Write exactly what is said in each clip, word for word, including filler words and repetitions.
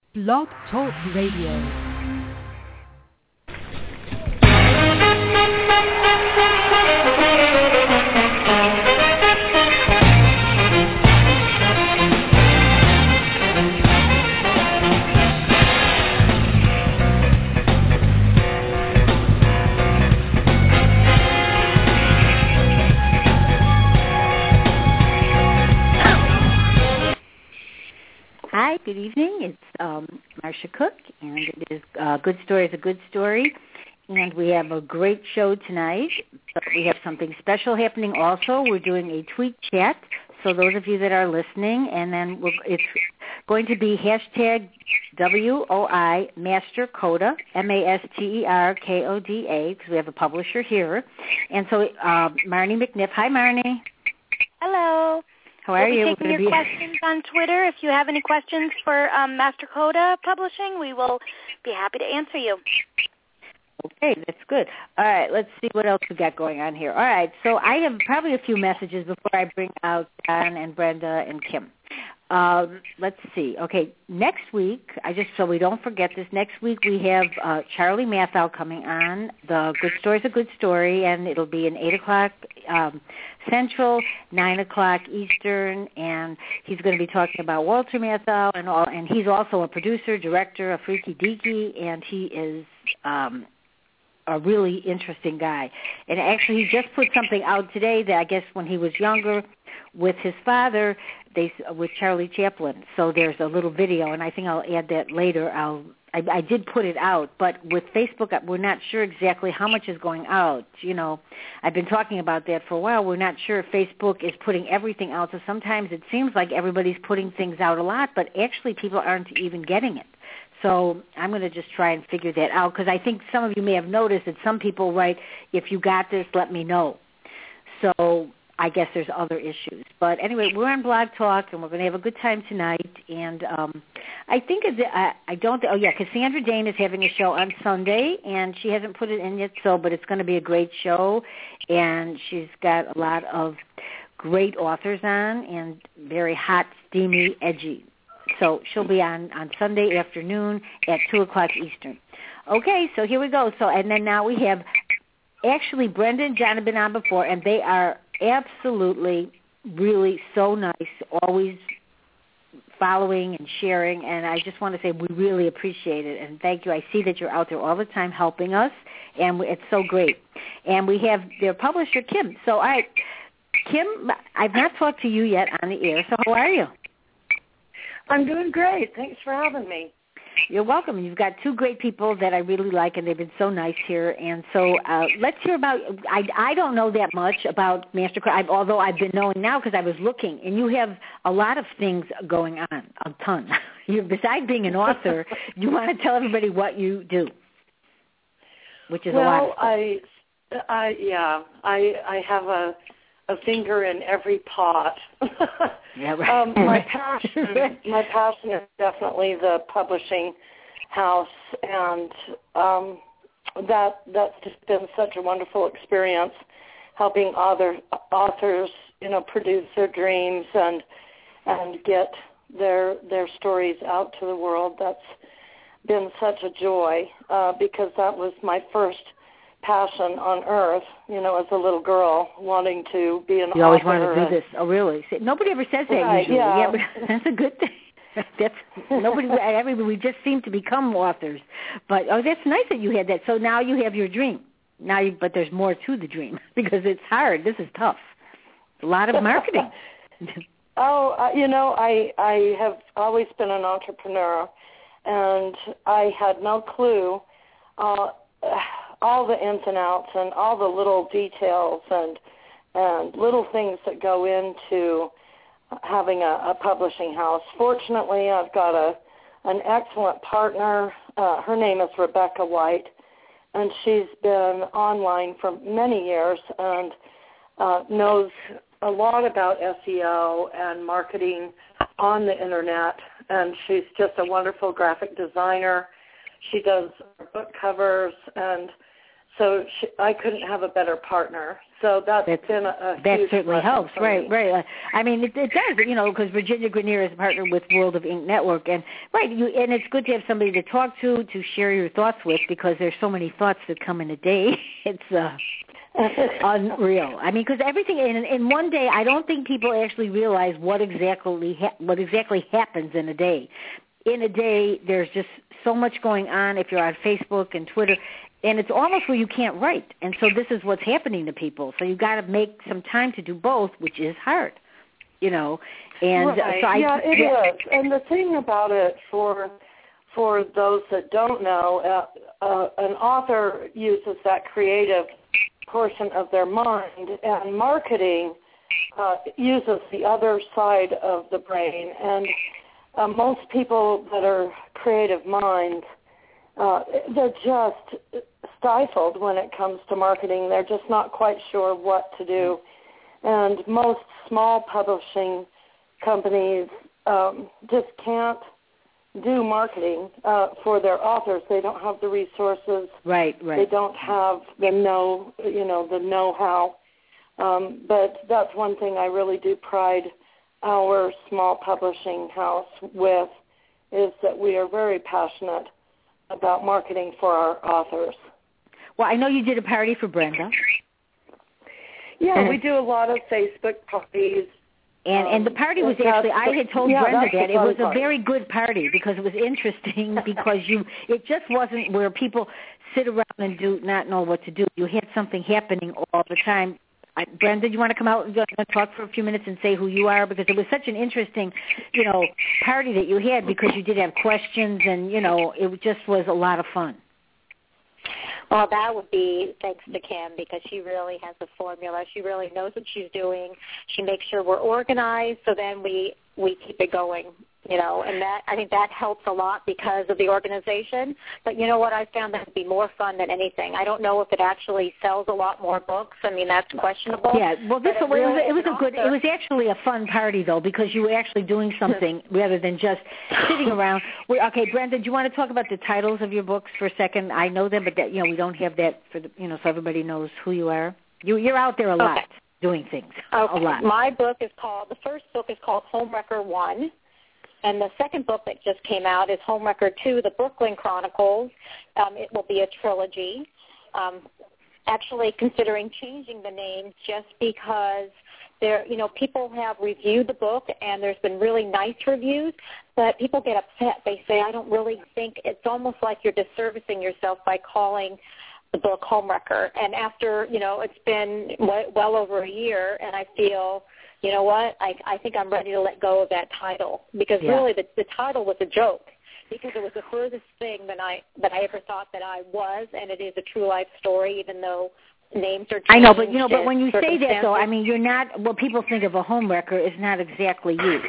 Blog Talk Radio. Hi, good evening. It's um, Marcia Cook, and it is uh, Good Story is a Good Story, and we have a great show tonight. But we have something special happening also. We're doing a tweet chat, so those of you that are listening, and then we're, it's going to be hashtag W O I Master Coda, M A S T E R K O D A, because we have a publisher here. And so uh, Marnie McNiff. Hi, Marnie. Hello. How are we'll you? We'll be taking your be... questions on Twitter. If you have any questions for um, Master Coda Publishing, we will be happy to answer you. Okay, that's good. All right, let's see what else we got going on here. All right, so I have probably a few messages before I bring out John and Brenda and Kim. Um, let's see. Okay, next week, I just so we don't forget this, next week we have uh, Charlie Mathau coming on. The Good Story's a Good Story, and it'll be an eight o'clock um, Central, nine o'clock Eastern, and he's going to be talking about Walter Matthau, and all. And he's also a producer, director, a freaky deaky, and he is um, a really interesting guy. And actually, he just put something out today that I guess when he was younger with his father, they with Charlie Chaplin. So there's a little video, and I think I'll add that later. I'll I, I did put it out, but with Facebook, we're not sure exactly how much is going out. You know, I've been talking about that for a while. We're not sure if Facebook is putting everything out. So sometimes it seems like everybody's putting things out a lot, but actually people aren't even getting it. So I'm going to just try and figure that out, because I think some of you may have noticed that some people write, if you got this, let me know. So I guess there's other issues. But anyway, we're on Blog Talk, and we're going to have a good time tonight. And um, I think, it's, I, I don't, oh yeah, Cassandra Dane is having a show on Sunday, and she hasn't put it in yet, so, but it's going to be a great show. And she's got a lot of great authors on, and very hot, steamy, edgy. So she'll be on, on Sunday afternoon at two o'clock Eastern. Okay, so here we go. So, and then now we have, actually, Brenda and John have been on before, and they are absolutely really so nice, always following and sharing, and I just want to say we really appreciate it, and thank you. I see that you're out there all the time helping us, and it's so great. And we have their publisher, Kim. So, all right, Kim, I've not talked to you yet on the air, so how are you? I'm doing great. Thanks for having me. You're welcome. You've got two great people that I really like, and they've been so nice here. And so uh, let's hear about, I, I don't know that much about Master Coda, although I've been knowing now because I was looking. And you have a lot of things going on, a ton. You, besides being an author, you want to tell everybody what you do, which is well, a lot of stuff. I, I, yeah, I, I have a, a finger in every pot. Yeah, right. um, my passion, my passion is definitely the publishing house, and um, that that's just been such a wonderful experience, helping other authors, you know, produce their dreams and and get their their stories out to the world. That's been such a joy uh, because that was my first passion on earth, you know, as a little girl wanting to be an author. You always wanted to do this. Oh, really? Nobody ever says that right, usually. Yeah. yeah, but that's a good thing. That's nobody. Everybody, we just seem to become authors. But oh, that's nice that you had that. So now you have your dream. Now, you, but there's more to the dream because it's hard. This is tough. A lot of marketing. oh, uh, you know, I I have always been an entrepreneur, and I had no clue. Uh, all the ins and outs and all the little details and and little things that go into having a, a publishing house. Fortunately, I've got a an excellent partner. Uh, her name is Rebecca White, and she's been online for many years and uh, knows a lot about S E O and marketing on the Internet, and she's just a wonderful graphic designer. She does book covers, and so she, I couldn't have a better partner. So that's, that's been a, a that huge certainly blessing helps, for right? me. Right. Uh, I mean, it, it does, you know, because Virginia Grenier is partnered with World of Ink Network, and right, you, and it's good to have somebody to talk to, to share your thoughts with, because there's so many thoughts that come in a day. It's uh, unreal. I mean, because everything in in one day, I don't think people actually realize what exactly ha- what exactly happens in a day. In a day, there's just so much going on. If you're on Facebook and Twitter. And it's almost where you can't write. And so this is what's happening to people. So you've got to make some time to do both, which is hard, you know. And right. so I, yeah, it yeah. is. And the thing about it, for for those that don't know, uh, uh, an author uses that creative portion of their mind, and marketing uh, uses the other side of the brain. And uh, most people that are creative minds, uh, they're just stifled when it comes to marketing. They're just not quite sure what to do. And most small publishing companies um, just can't do marketing uh, for their authors. They don't have the resources. Right, right. They don't have the know, you know, the know-how. Um, but that's one thing I really do pride our small publishing house with, is that we are very passionate about marketing for our authors. Well, I know you did a party for Brenda. Yeah, we do a lot of Facebook parties. And um, and the party was actually, I had told yeah, Brenda that the it was part. a very good party, because it was interesting, because you it just wasn't where people sit around and do not know what to do. You had something happening all the time. I, Brenda, do you want to come out and talk for a few minutes and say who you are? Because it was such an interesting, you know, party that you had, because you did have questions, and, you know, it just was a lot of fun. Well, that would be thanks to Kim, because she really has a formula. She really knows what she's doing. She makes sure we're organized, so then we, we keep it going, you know, and that I think that helps a lot because of the organization. But you know what? I found that to be more fun than anything. I don't know if it actually sells a lot more books. I mean, that's questionable. Yeah, well, this it, it, really, it was an a good. author. It was actually a fun party, though, because you were actually doing something rather than just sitting around. We, okay, Brenda, do you want to talk about the titles of your books for a second? I know them, but that, you know, we don't have that for the, you know, so everybody knows who you are. You, you're out there a lot okay. doing things. Okay. A lot. My book is called. The first book is called Homewrecker One. And the second book that just came out is Homewrecker two, The Brooklyn Chronicles. Um, it will be a trilogy. Um, actually considering changing the name just because there, you know, people have reviewed the book and there's been really nice reviews, but people get upset. They say, I don't really think, it's almost like you're disservicing yourself by calling the book Homewrecker. And after, you know, it's been well over a year, and I feel, you know what, I, I think I'm ready to let go of that title, because yeah. really the, the title was a joke, because it was the furthest thing that I that I ever thought that I was, and it is a true life story, even though names are changed. I know, but you know, but when you say that, though, I circumstances. mean, you're not. What people think of a homewrecker is not exactly you.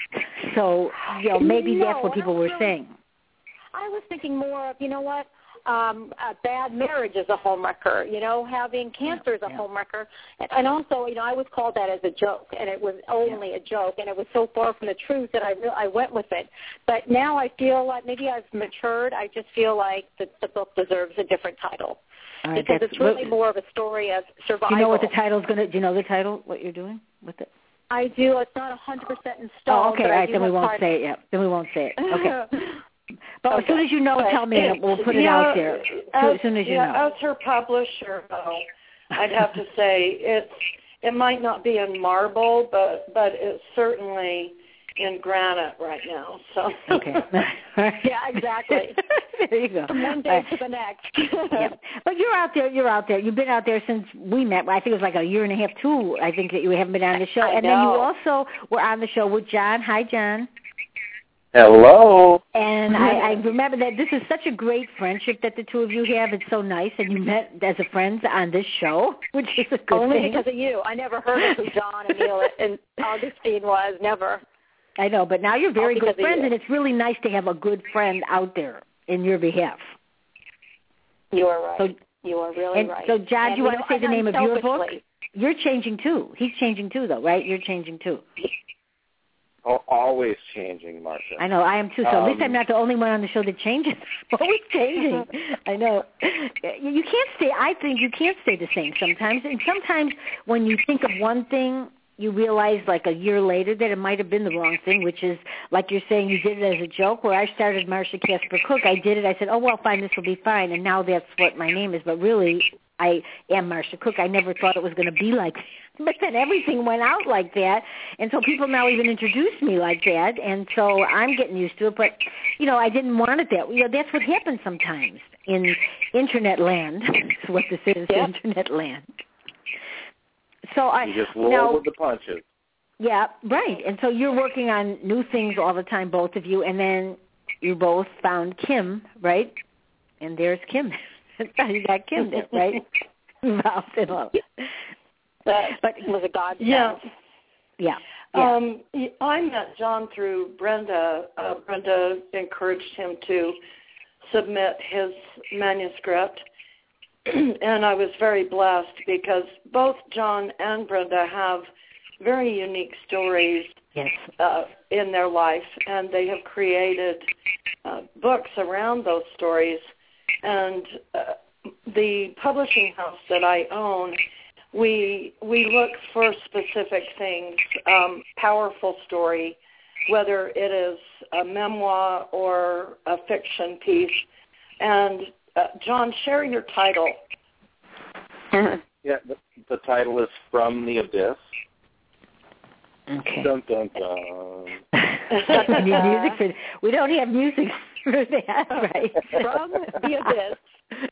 So, you know, maybe no, that's what people were really, saying. I was thinking more of, you know what, um, a bad marriage is a homewrecker, you know, having cancer is a yeah. homewrecker. And, and also, you know, I was called that as a joke, and it was only yeah. a joke, and it was so far from the truth that I re- I went with it. But now I feel like maybe I've matured. I just feel like the, the book deserves a different title. Right, because it's really more of a story of survival. Do you know what the title's going to, do you know the title, what you're doing with it? I do. It's not one hundred percent in stone. Oh, okay, but all I right, do then we won't part- say it yet. Then we won't say it. Okay. But okay. as soon as you know, but tell me, and we'll put it yeah, out there. As, as soon as you yeah, know. As her publisher, though, I'd have to say it's it might not be in marble, but but it's certainly in granite right now. So okay. yeah, exactly. There you go. From one day right. to the next. yeah. But you're out there. You're out there. You've been out there since we met. I think it was like a year and a half, two. I think that you haven't been on the show. I and know. then you also were on the show with John. Hi, John. Hello. And I, I remember that this is such a great friendship that the two of you have. It's so nice, and you met as a friends on this show, which is a good Only thing. because of you. I never heard of who John and Neil and Augustine was. Never. I know, but now you're very good friends, you. and it's really nice to have a good friend out there in your behalf. You are right. So, you are really and right. So, John, and do you want know, to say the name of your book? selfishly. You're changing too. He's changing too, though, right? You're changing too. always changing, Marcia. I know, I am too. So um, at least I'm not the only one on the show that changes. Always changing. I know. You can't stay, I think you can't stay the same sometimes. And sometimes when you think of one thing, you realize like a year later that it might have been the wrong thing, which is, like you're saying, you did it as a joke. Where I started Marcia Casper Cook, I did it. I said, oh, well, fine, this will be fine. And now that's what my name is. But really, I am Marcia Cook. I never thought it was going to be like that. But then everything went out like that. And so people now even introduce me like that. And so I'm getting used to it. But, you know, I didn't want it that way. You know, that's what happens sometimes in Internet land. That's what this is, yeah. Internet land. So I you just roll now, with the punches. Yeah, right. And so you're working on new things all the time, both of you. And then you both found Kim, right? And there's Kim. You got Kim there, right? Involved in all. That but was a godsend. Yeah. Yeah. yeah. Um, I met John through Brenda. Uh, Brenda encouraged him to submit his manuscript, and I was very blessed because both John and Brenda have very unique stories yes. uh, in their life, and they have created uh, books around those stories. And uh, the publishing house that I own, we we look for specific things, um, powerful story, whether it is a memoir or a fiction piece. And uh, John, share your title. Yeah, the, the title is From the Abyss. Okay. Dun, dun, dun. we need music for we don't have music for that, right? From the Abyss.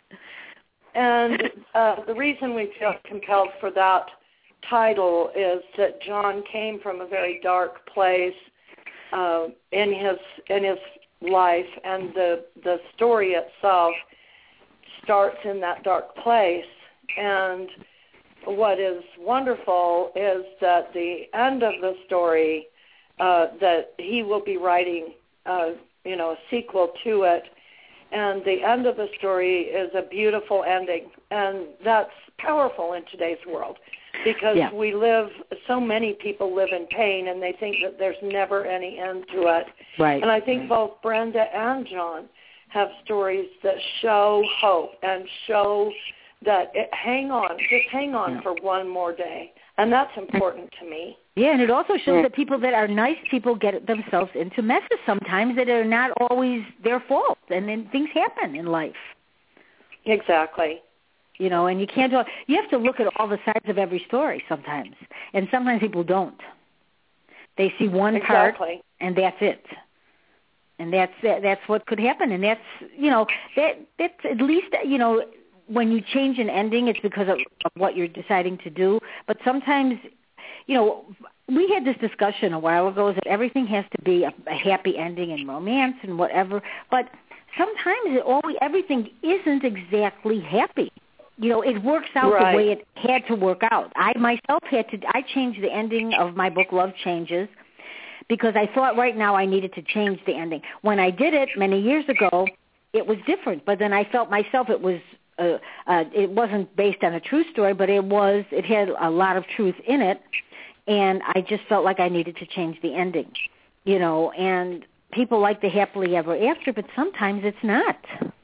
And uh, the reason we feel compelled for that title is that John came from a very dark place uh, in his in his life, and the the story itself starts in that dark place. And what is wonderful is that the end of the story, uh, that he will be writing, uh, you know, a sequel to it. And the end of the story is a beautiful ending, and that's powerful in today's world because yeah. we live, so many people live in pain, and they think that there's never any end to it. Right. And I think both Brenda and John have stories that show hope and show that it, hang on, just hang on yeah. for one more day, and that's important to me. Yeah, and it also shows that people that are nice people get themselves into messes sometimes that are not always their fault, and then things happen in life. Exactly. You know, and you can't. You have to look at all the sides of every story sometimes, and sometimes people don't. They see one exactly. part, and that's it. And that's that's what could happen, and that's you know that that's at least you know when you change an ending, it's because of, of what you're deciding to do. But sometimes. You know, we had this discussion a while ago that everything has to be a, a happy ending and romance and whatever, but sometimes it always, everything isn't exactly happy. You know, it works out right. the way it had to work out. I myself had to, I changed the ending of my book, Love Changes, because I thought right now I needed to change the ending. When I did it many years ago, it was different, but then I felt myself it was, uh, uh, it wasn't based on a true story, but it was, it had a lot of truth in it. And I just felt like I needed to change the ending, you know, and people like the happily ever after, but sometimes it's not.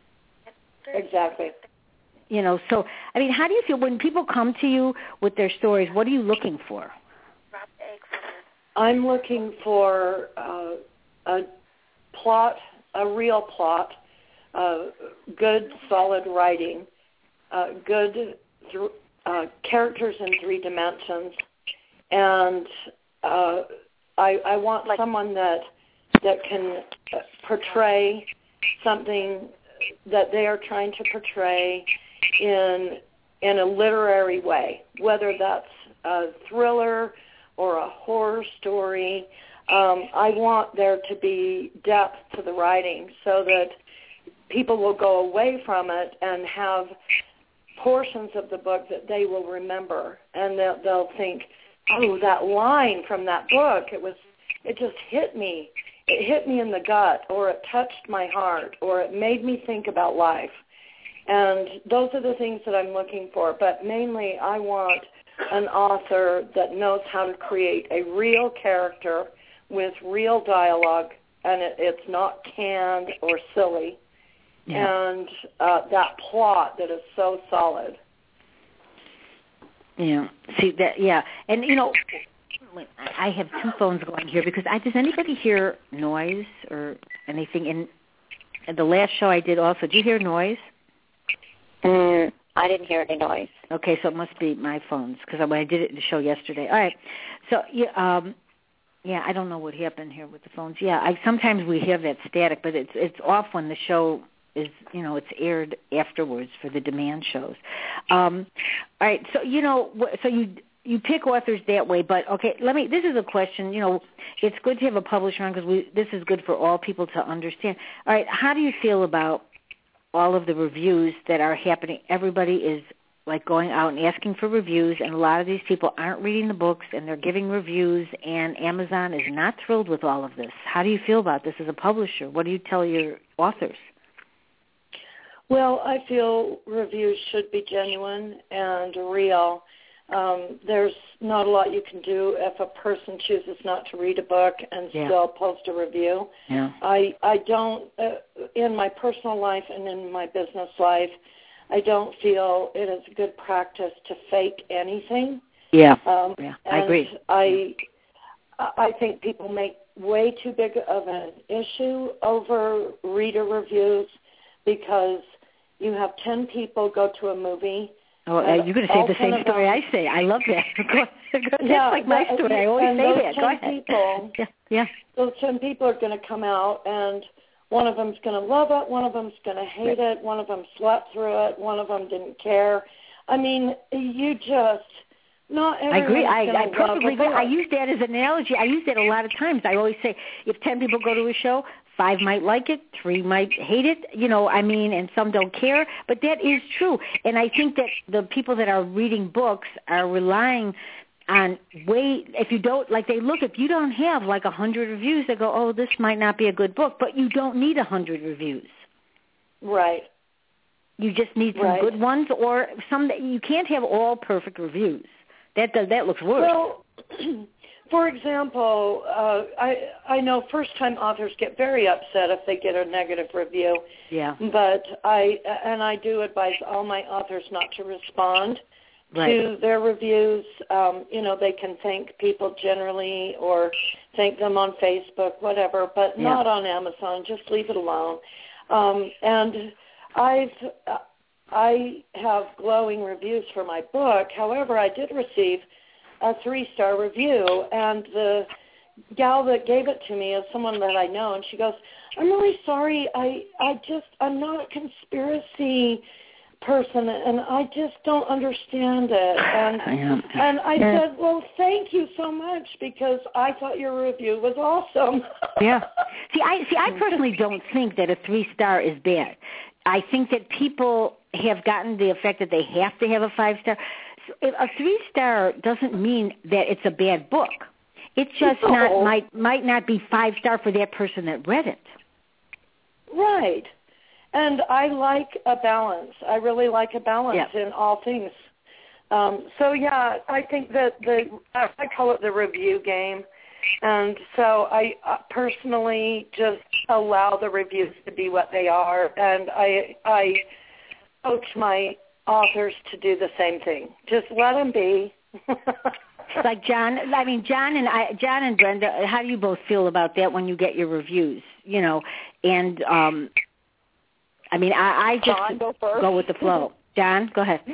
Exactly. You know, so, I mean, how do you feel when people come to you with their stories, what are you looking for? I'm looking for uh, a plot, a real plot, uh, good, solid writing, uh, good th- uh, characters in three dimensions, and uh, I, I want like, someone that that can portray something that they are trying to portray in in a literary way, whether that's a thriller or a horror story. Um, I want there to be depth to the writing so that people will go away from it and have portions of the book that they will remember, and they'll, they'll think, oh, that line from that book, it was, it just hit me. It hit me in the gut, or it touched my heart, or it made me think about life. And those are the things that I'm looking for. But mainly I want an author that knows how to create a real character with real dialogue, and it, it's not canned or silly, Yeah. and uh, that plot that is so solid. Yeah. See that? Yeah. And you know, I have two phones going here because I, does anybody hear noise or anything? In, in the last show I did also, did you hear noise? Mm, I didn't hear any noise. Okay, so it must be my phones because when I did it in the show yesterday. All right. So yeah, um, yeah, I don't know what happened here with the phones. Yeah, I sometimes we have that static, but it's it's off when the show is, you know, it's aired afterwards for the demand shows. Um, all right, so you know, so you you pick authors that way, but okay, let me. This is a question. You know, it's good to have a publisher on because we this is good for all people to understand. All right, how do you feel about all of the reviews that are happening? Everybody is like going out and asking for reviews, and a lot of these people aren't reading the books, and they're giving reviews, and Amazon is not thrilled with all of this. How do you feel about this as a publisher? What do you tell your authors? Well, I feel reviews should be genuine and real. Um, there's not a lot you can do if a person chooses not to read a book and Yeah. still post a review. Yeah. I I don't, uh, in my personal life and in my business life, I don't feel it is a good practice to fake anything. Yeah. Um, yeah. and I agree. I I think people make way too big of an issue over reader reviews because you have ten people go to a movie. Oh, uh, you're going to say the same story I say. I love that. That's yeah, like my but, story. I always and say those that. ten Go ahead. People, yeah, yeah. Those ten people are going to come out, and one of them's going to love it, one of them's going to hate right. it, one of them slept through it, one of them didn't care. I mean, you just, not everyone's I agree. I, going to I love perfectly a agree. book. I use that as an analogy. I use that a lot of times. I always say if ten people go to a show, five might like it, three might hate it, you know, I mean, and some don't care. But that is true. And I think that the people that are reading books are relying on way, if you don't, like they look, if you don't have like a hundred reviews, they go, oh, this might not be a good book. But you don't need a hundred reviews. Right. You just need some right. good ones, or some that you can't have all perfect reviews. That does, that looks worse. Well, for example, uh, I I know first-time authors get very upset if they get a negative review. Yeah. But I and I do advise all my authors not to respond right. to their reviews. Um, you know, they can thank people generally or thank them on Facebook, whatever, but yeah. not on Amazon. Just leave it alone. Um, and I've uh, I have glowing reviews for my book. However, I did receive a three-star review, and the gal that gave it to me is someone that I know, and she goes, I'm really sorry, I, I just, I'm not a conspiracy person, and I just don't understand it. And, yeah. and I yeah. said, well, thank you so much, because I thought your review was awesome. yeah. See, I see. I personally don't think that a three-star is bad. I think that people have gotten the effect that they have to have a five-star. A three-star doesn't mean that it's a bad book. It just no. not might might not be five-star for that person that read it. Right. And I like a balance. I really like a balance yeah. in all things. Um, so, yeah, I think that the I call it the review game. And so I uh, personally just allow the reviews to be what they are, and I I coach my authors to do the same thing. Just let them be. Like John, I mean John and I, John and Brenda. How do you both feel about that when you get your reviews? You know, and um, I mean I, I just John, go, first. go with the flow. John, go ahead.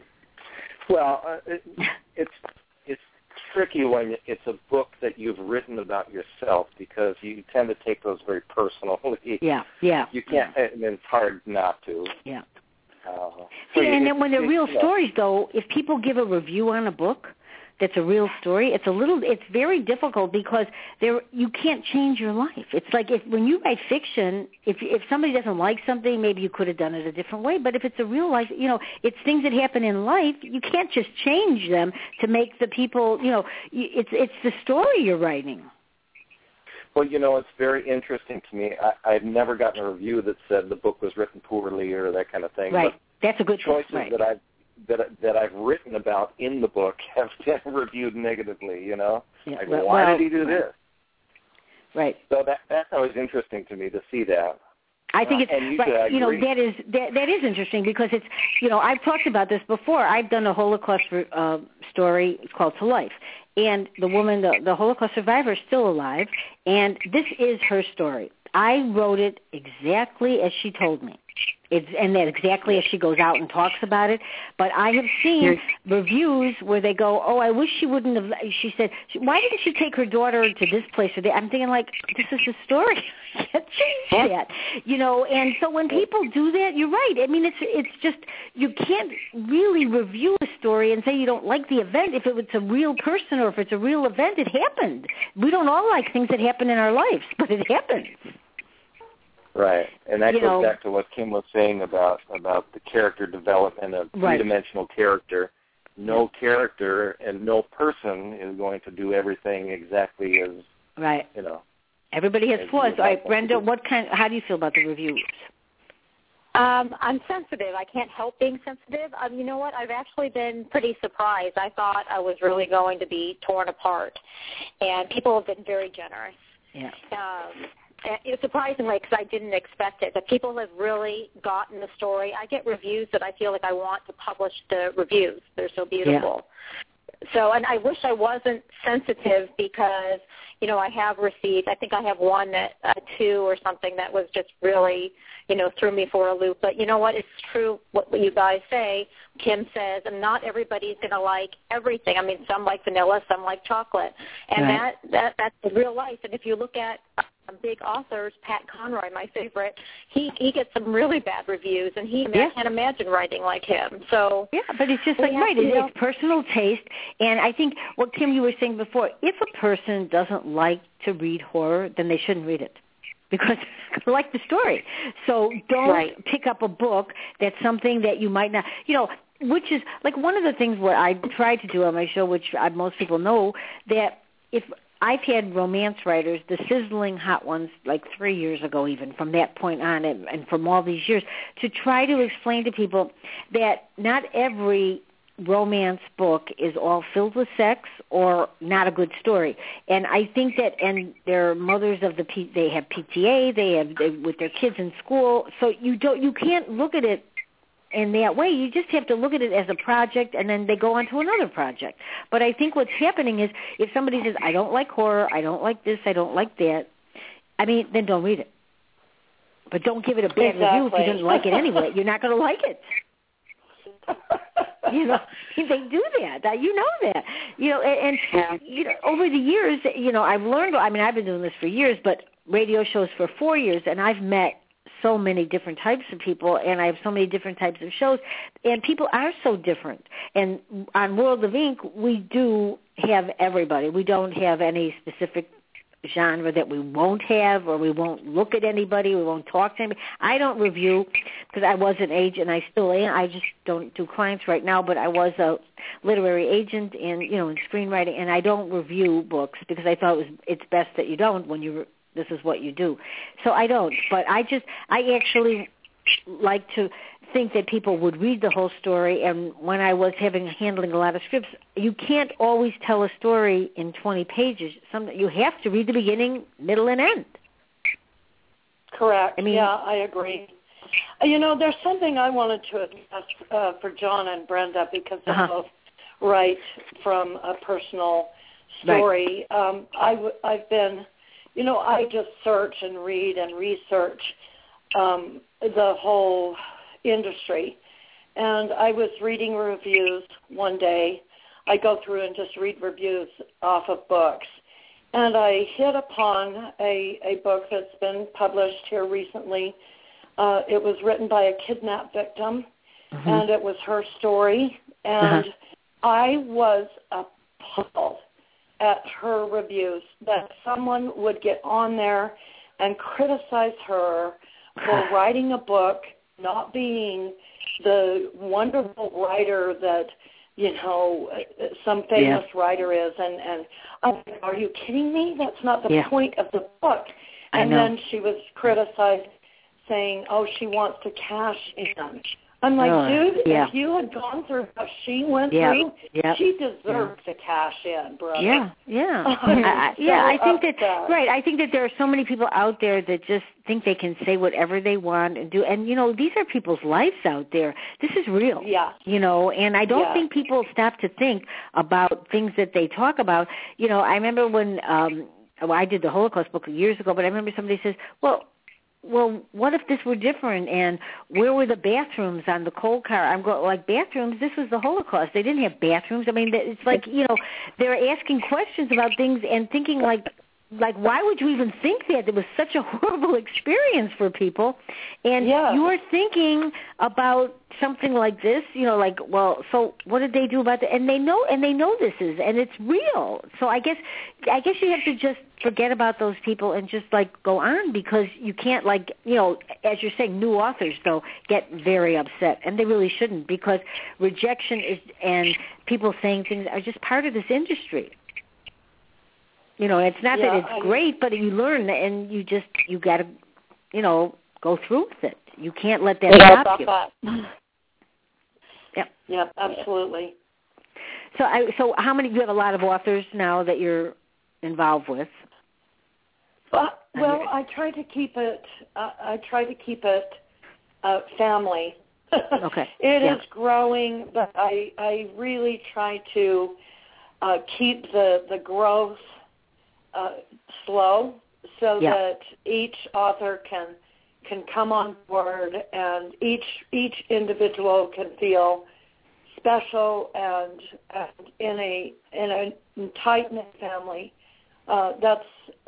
Well, uh, it, it's it's tricky when it's a book that you've written about yourself because you tend to take those very personally. Yeah, yeah. You can't, yeah. and it's hard not to. Yeah. Uh, See, so and it, then when they're it, real you know, stories, though, if people give a review on a book that's a real story, it's a little, it's very difficult because there you can't change your life. It's like if when you write fiction, if if somebody doesn't like something, maybe you could have done it a different way. But if it's a real life, you know, it's things that happen in life. You can't just change them to make the people, you know, it's it's the story you're writing. Well, you know, it's very interesting to me. I, I've never gotten a review that said the book was written poorly or that kind of thing. Right. But that's a good choices thing. Right. that I've that that I've written about in the book have been reviewed negatively. You know, Yeah. like, well, why well, did he do this? right. So that that's always interesting to me to see that. I think it's, uh, you, right, you know, that is that, that is interesting because it's, you know, I've talked about this before. I've done a Holocaust uh, story. It's called To Life. And the woman, the, the Holocaust survivor, is still alive. And this is her story. I wrote it exactly as she told me. It's, and that exactly as she goes out and talks about it. But I have seen reviews where they go, oh, I wish she wouldn't have, she said, why didn't she take her daughter to this place or that? I'm thinking, like, this is the story. You can't change that. You know, and so when people do that, you're right. I mean, it's it's just, you can't really review a story and say you don't like the event. If it's a real person or if it's a real event, it happened. We don't all like things that happen in our lives, but it happens. Right, and that you goes know, back to what Kim was saying about, about the character development of right. three-dimensional character. No character and no person is going to do everything exactly as, right. you know. Everybody has flaws. All right, Brenda, what kind? How do you feel about the reviews? Um, I'm sensitive. I can't help being sensitive. Um, you know what? I've actually been pretty surprised. I thought I was really going to be torn apart, and people have been very generous. Yeah. Um, It, surprisingly, because I didn't expect it, that people have really gotten the story. I get reviews that I feel like I want to publish the reviews. They're so beautiful. Yeah. So, and I wish I wasn't sensitive because, you know, I have received, I think I have one, that, uh, two or something that was just really, you know, threw me for a loop. But you know what? It's true what you guys say. Kim says, and not everybody's going to like everything. I mean, some like vanilla, some like chocolate. And right. that, that that's real life. And if you look at big authors, Pat Conroy, my favorite, he he gets some really bad reviews, and he yeah. can't imagine writing like him. So yeah, but it's just like right, it, it's personal taste, and I think what Kim you were saying before, if a person doesn't like to read horror, then they shouldn't read it because they like the story. So don't right. pick up a book that's something that you might not, you know. Which is like one of the things what I try to do on my show, which I, most people know, that if I've had romance writers, the sizzling hot ones, like three years ago even, from that point on and, and from all these years, to try to explain to people that not every romance book is all filled with sex or not a good story. And I think that, and they're mothers of the, P, they have P T A, they have, they, with their kids in school, so you don't, you can't look at it in that way. You just have to look at it as a project, and then they go on to another project. But I think what's happening is if somebody says, I don't like horror, I don't like this, I don't like that, I mean, then don't read it. But don't give it a bad exactly. review if you don't like it anyway. You're not going to like it. You know, they do that. You know that. You know, and, and you know, over the years, you know, I've learned, I mean, I've been doing this for years, but radio shows for four years, and I've met so many different types of people, and I have so many different types of shows, and people are so different. And on World of Ink, we do have everybody. We don't have any specific genre that we won't have, or we won't look at anybody, we won't talk to anybody. I don't review because I was an agent, I still am. I just don't do clients right now, but I was a literary agent and, you know, in screenwriting, and I don't review books because I thought it was it's best that you don't when you this is what you do. So I don't, but I just, I actually like to think that people would read the whole story, and when I was having handling a lot of scripts, you can't always tell a story in twenty pages. Some, you have to read the beginning, middle, and end. Correct. I mean, yeah, I agree. You know, there's something I wanted to address uh, for John and Brenda because they uh-huh. both write from a personal story. Right. Um, I w- I've been... You know, I just search and read and research um, the whole industry. And I was reading reviews one day. I go through and just read reviews off of books. And I hit upon a, a book that's been published here recently. Uh, it was written by a kidnapped victim, mm-hmm. and it was her story. And uh-huh. I was appalled at her reviews that someone would get on there and criticize her for writing a book, not being the wonderful writer that, you know, some famous yeah. writer is. And, and I'm like, are you kidding me? That's not the yeah. point of the book. And then she was criticized saying, oh, she wants to cash in I'm like, oh, dude, yeah. if you had gone through what she went yep. through, Yep. she deserves yeah. to cash in, brother. Yeah, yeah, I'm I, I, so yeah. I think upset. that right. I think that there are so many people out there that just think they can say whatever they want and do. And you know, these are people's lives out there. This is real. Yeah. You know, and I don't yeah. think people stop to think about things that they talk about. You know, I remember when um, well, I did the Holocaust book years ago, but I remember somebody says, "Well." Well, what if this were different? And where were the bathrooms on the coal car? I'm going like bathrooms. This was the Holocaust. They didn't have bathrooms. I mean, it's like you know, they're asking questions about things and thinking like, like why would you even think that? It was such a horrible experience for people, and yeah. you're thinking about something like this. You know, like well, so what did they do about that? And they know, and they know this is, and it's real. So I guess, I guess you have to just forget about those people and just like go on because you can't like you know as you're saying new authors though get very upset and they really shouldn't because rejection is and people saying things are just part of this industry. You know, it's not yeah, that it's I, great, but you learn and you just you got to you know go through with it. You can't let that yeah, stop you. That. Yep. Yep, absolutely. So I so how many you have a lot of authors now that you're involved with? Uh, well, I try to keep it. Uh, I try to keep it uh, family. Okay. It yeah. is growing, but I I really try to uh, keep the the growth uh, slow so yeah. that each author can can come on board and each each individual can feel special and, and in a in a tight knit family. Uh, that's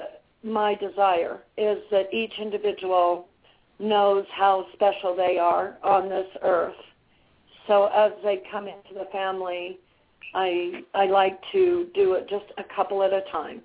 my desire is that each individual knows how special they are on this earth. So as they come into the family, I I like to do it just a couple at a time.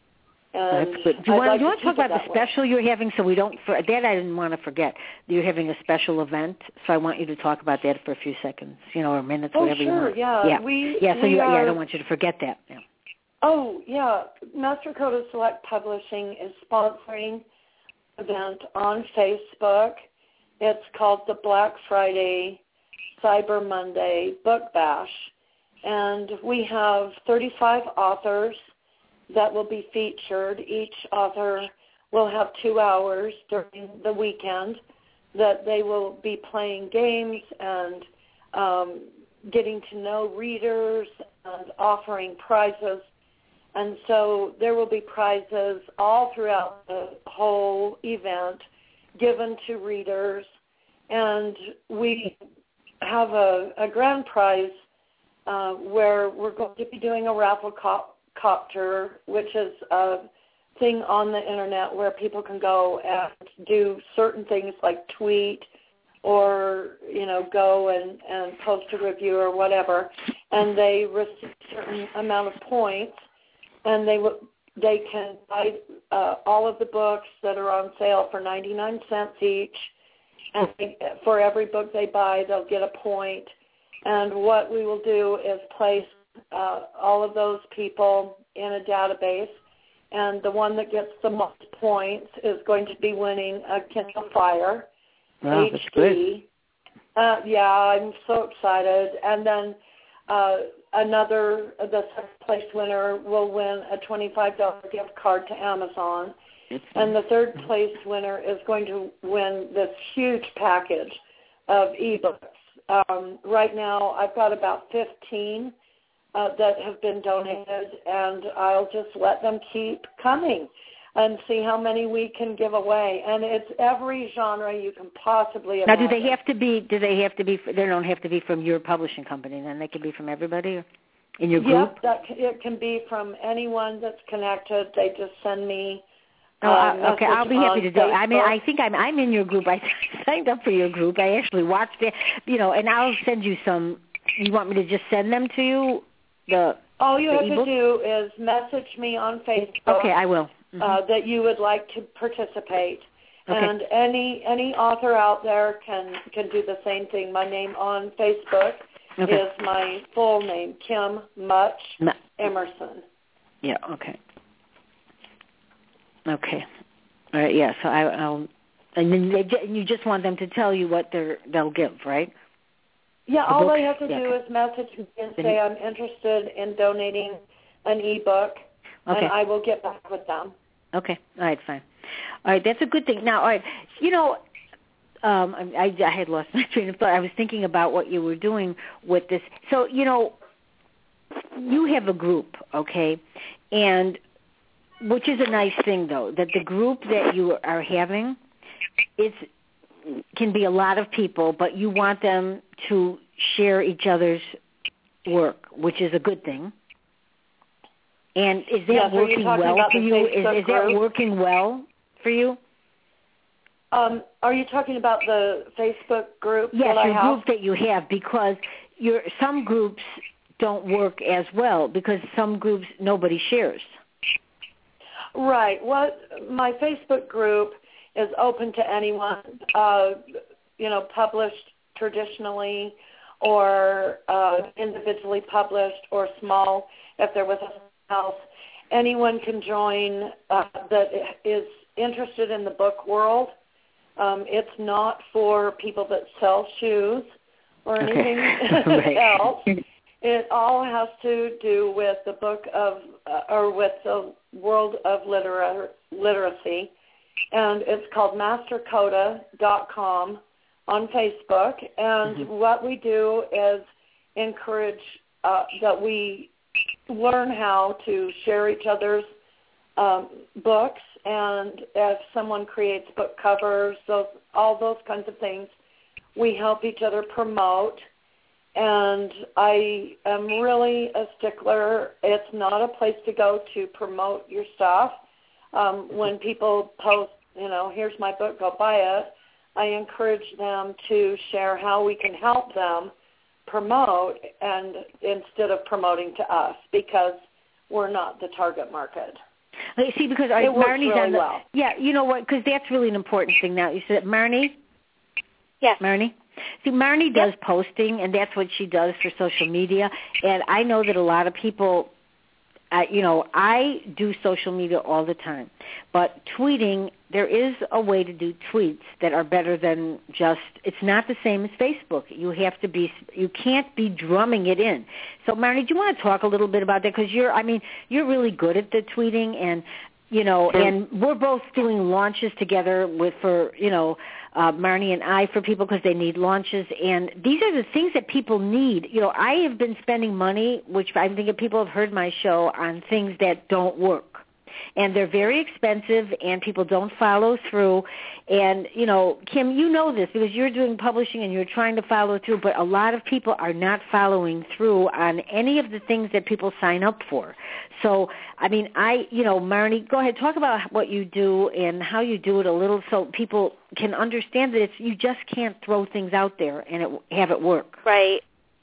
And That's good. Do you, want, like do you want to to talk about the way. special you're having so we don't, for, that I didn't want to forget. You're having a special event, so I want you to talk about that for a few seconds, you know, or minutes, oh, whatever sure, you want. Yeah, yeah. We, yeah, so we you, are, yeah, I don't want you to forget that. Yeah. Oh, yeah. Master Coda Select Publishing is sponsoring an event on Facebook. It's called the Black Friday Cyber Monday Book Bash. And we have thirty-five authors that will be featured. Each author will have two hours during the weekend that they will be playing games and um, getting to know readers and offering prizes. And so there will be prizes all throughout the whole event given to readers. And we have a, a grand prize uh, where we're going to be doing a raffle cop. Copter, which is a thing on the internet where people can go and do certain things like tweet or, you know, go and, and post a review or whatever, and they receive a certain amount of points, and they w- they can buy uh, all of the books that are on sale for ninety-nine cents each, and they, for every book they buy, they'll get a point, and what we will do is place Uh, all of those people in a database, and the one that gets the most points is going to be winning a Kindle Fire Wow, H D. that's good. Uh, yeah, I'm so excited. And then uh, another, the second place winner will win a twenty-five dollars gift card to Amazon. And the third place winner is going to win this huge package of ebooks. Um, right now, I've got about fifteen Uh, that have been donated, and I'll just let them keep coming and see how many we can give away. And it's every genre you can possibly imagine. Now, do they have to be? Do they have to be? They don't have to be from your publishing company. Then they can be from everybody or in your group. Yep, that it can be from anyone that's connected. They just send me. Oh, uh, okay. I'll be happy to do it. I mean, I think I'm I'm in your group. I signed up for your group. I actually watched it, you know, and I'll send you some. You want me to just send them to you? The, All you the have ebook? to do is message me on Facebook. Okay, I will. Mm-hmm. Uh, that you would like to participate, okay. and any any author out there can can do the same thing. My name on Facebook okay. is my full name, Kim Much Ma- Emerson. Yeah. Okay. Okay. All right. Yeah. So I, I'll. And then they, you just want them to tell you what they're they'll give, right? Yeah, all books? they have to yeah, do okay. is message me and Then say you- I'm interested in donating an ebook, Okay. and I will get back with them. Okay. All right, fine. All right, that's a good thing. Now, all right, you know, um, I, I had lost my train of thought. I was thinking about what you were doing with this. So, you know, you have a group, okay, and which is a nice thing, though, that the group that you are having, it's can be a lot of people, but you want them to share each other's work, which is a good thing. And is that Yes, are you working talking well about for the you? Is, Facebook is that group? working well for you? Um, are you talking about the Facebook group Yes, that I your have? group that you have, because your some groups don't work as well because some groups nobody shares. Right. What my Facebook group is open to anyone, uh, you know, published traditionally or uh, individually published or small, if there was a house. Anyone can join uh, that is interested in the book world. Um, it's not for people that sell shoes or anything Okay. else. It all has to do with the book of, uh, or with the world of litera- literacy, and it's called master coda dot com on Facebook. And Mm-hmm. what we do is encourage uh, that we learn how to share each other's um, books, and if someone creates book covers, those, all those kinds of things, we help each other promote. And I am really a stickler. It's not a place to go to promote your stuff. Um, when people post, you know, here's my book, go buy it, I encourage them to share how we can help them promote, and instead of promoting to us, because we're not the target market. See, because I, It works Marnie's really on the, well. yeah, you know what? Because that's really an important thing now. You said Marnie. Yes. Marnie. See, Marnie does posting, and that's what she does for social media. And I know that a lot of people, uh, you know, I do social media all the time. But tweeting, there is a way to do tweets that are better than just, it's not the same as Facebook. You have to be, you can't be drumming it in. So, Marnie, do you want to talk a little bit about that? Because you're, I mean, you're really good at the tweeting, and, you know, and we're both doing launches together with, for, you know, Uh, Marnie and I, for people because they need launches, and these are the things that people need. You know, I have been spending money, which I think people have heard my show, on things that don't work. And they're very expensive, and people don't follow through. And, you know, Kim, you know this because you're doing publishing and you're trying to follow through, but a lot of people are not following through on any of the things that people sign up for. So, I mean, I, you know, Marnie, go ahead, talk about what you do and how you do it a little so people can understand that it's, you just can't throw things out there and it, have it work. Right.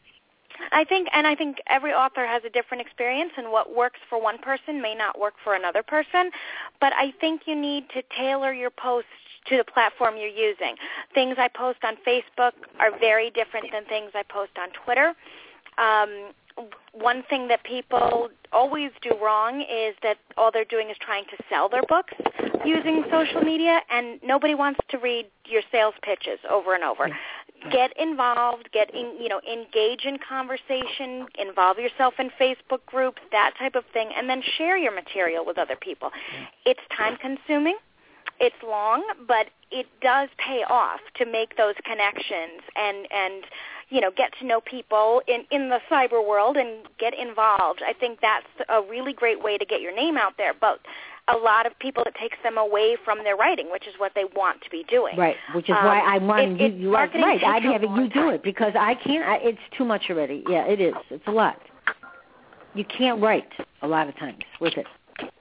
I think, and I think every author has a different experience, and what works for one person may not work for another person. But I think you need to tailor your posts to the platform you're using. Things I post on Facebook are very different than things I post on Twitter. Um, one thing that people always do wrong is that all they're doing is trying to sell their books using social media, and nobody wants to read your sales pitches over and over. Get involved, get in, you know, engage in conversation, involve yourself in Facebook groups, that type of thing, and then share your material with other people. It's time-consuming. It's long, but it does pay off to make those connections and, and you know, get to know people in, in the cyber world and get involved. I think that's a really great way to get your name out there. But a lot of people, it takes them away from their writing, which is what they want to be doing. Right, which is um, why I'm wanting it, you, you are, right, I'm having you do time. it because I can't, I, it's too much already. Yeah, it is. It's a lot. You can't write a lot of times with it.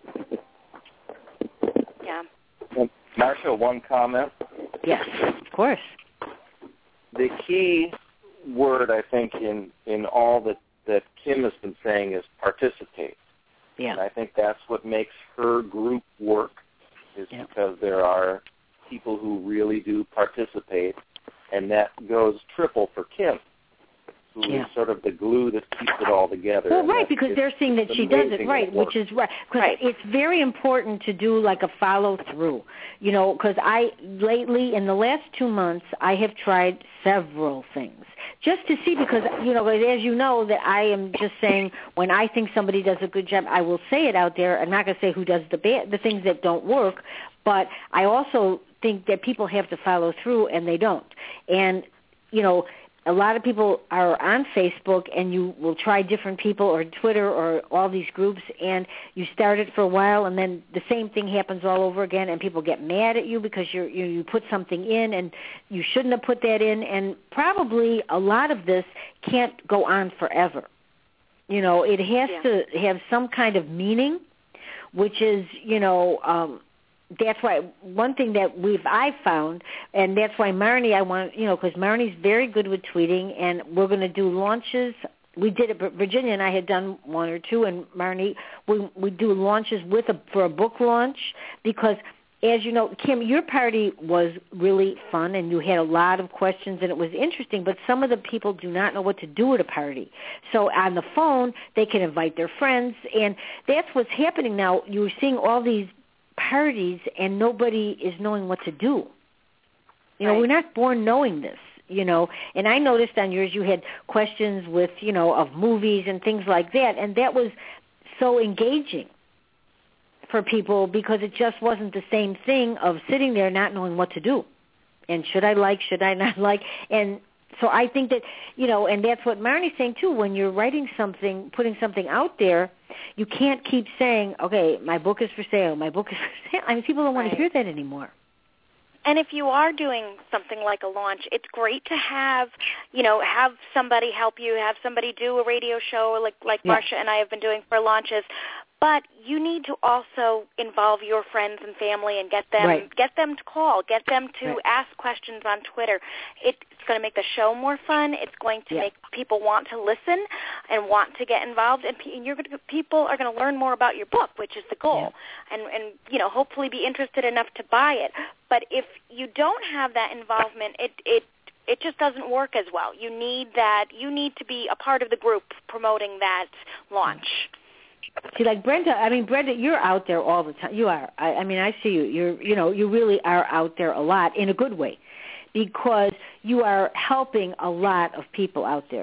Yeah. Marcia, one comment. Yes, of course. The key word, I think, in, in all that, that Kim has been saying is participate. Yeah. And I think that's what makes her group work, is yeah. because there are people who really do participate, and that goes triple for Kim. who yeah. is sort of the glue that keeps it all together. Well, right, because they're seeing that she does it right, which is right. Because right. it's very important to do like a follow through. You know, because I lately in the last two months I have tried several things just to see, because you know, as you know, that I am just saying when I think somebody does a good job, I will say it out there. I'm not going to say who does the bad, the things that don't work, but I also think that people have to follow through, and they don't. And you know, a lot of people are on Facebook, and you will try different people, or Twitter, or all these groups, and you start it for a while, and then the same thing happens all over again, and people get mad at you because you're, you you put something in, and you shouldn't have put that in, and probably a lot of this can't go on forever. You know, it has yeah. to have some kind of meaning, which is, you know, um, that's why one thing that we've I found, and that's why Marnie, I want, you know, because Marnie's very good with tweeting, and we're going to do launches. We did it, Virginia and I had done one or two, and Marnie, we we do launches with a for a book launch, because as you know, Kim, your party was really fun, and you had a lot of questions, and it was interesting, but some of the people do not know what to do at a party. So on the phone, they can invite their friends, and that's what's happening now. You're seeing all these parties, and nobody is knowing what to do. You know, right. We're not born knowing this, you know. And I noticed on yours you had questions with, you know, of movies and things like that, and that was so engaging for people, because it just wasn't the same thing of sitting there not knowing what to do. And should I like, should I not like? And so I think that, you know, and that's what Marnie's saying too, when you're writing something, putting something out there, you can't keep saying, okay, my book is for sale, my book is for sale. I mean, people don't want right. to hear that anymore. And if you are doing something like a launch, it's great to have, you know, have somebody help you, have somebody do a radio show like, like yeah. Marsha and I have been doing for launches. But you need to also involve your friends and family and get them right. get them to call, get them to right. ask questions on Twitter. It's going to make the show more fun. It's going to yeah. make people want to listen and want to get involved, and you're going to, people are going to learn more about your book, which is the goal, yeah. and and you know, hopefully be interested enough to buy it. But if you don't have that involvement, it it it just doesn't work as well. You need that. You need to be a part of the group promoting that launch. See, like Brenda, I mean, Brenda, you're out there all the time. You are. I, I mean, I see you. You're, you know, you really are out there a lot in a good way, because you are helping a lot of people out there.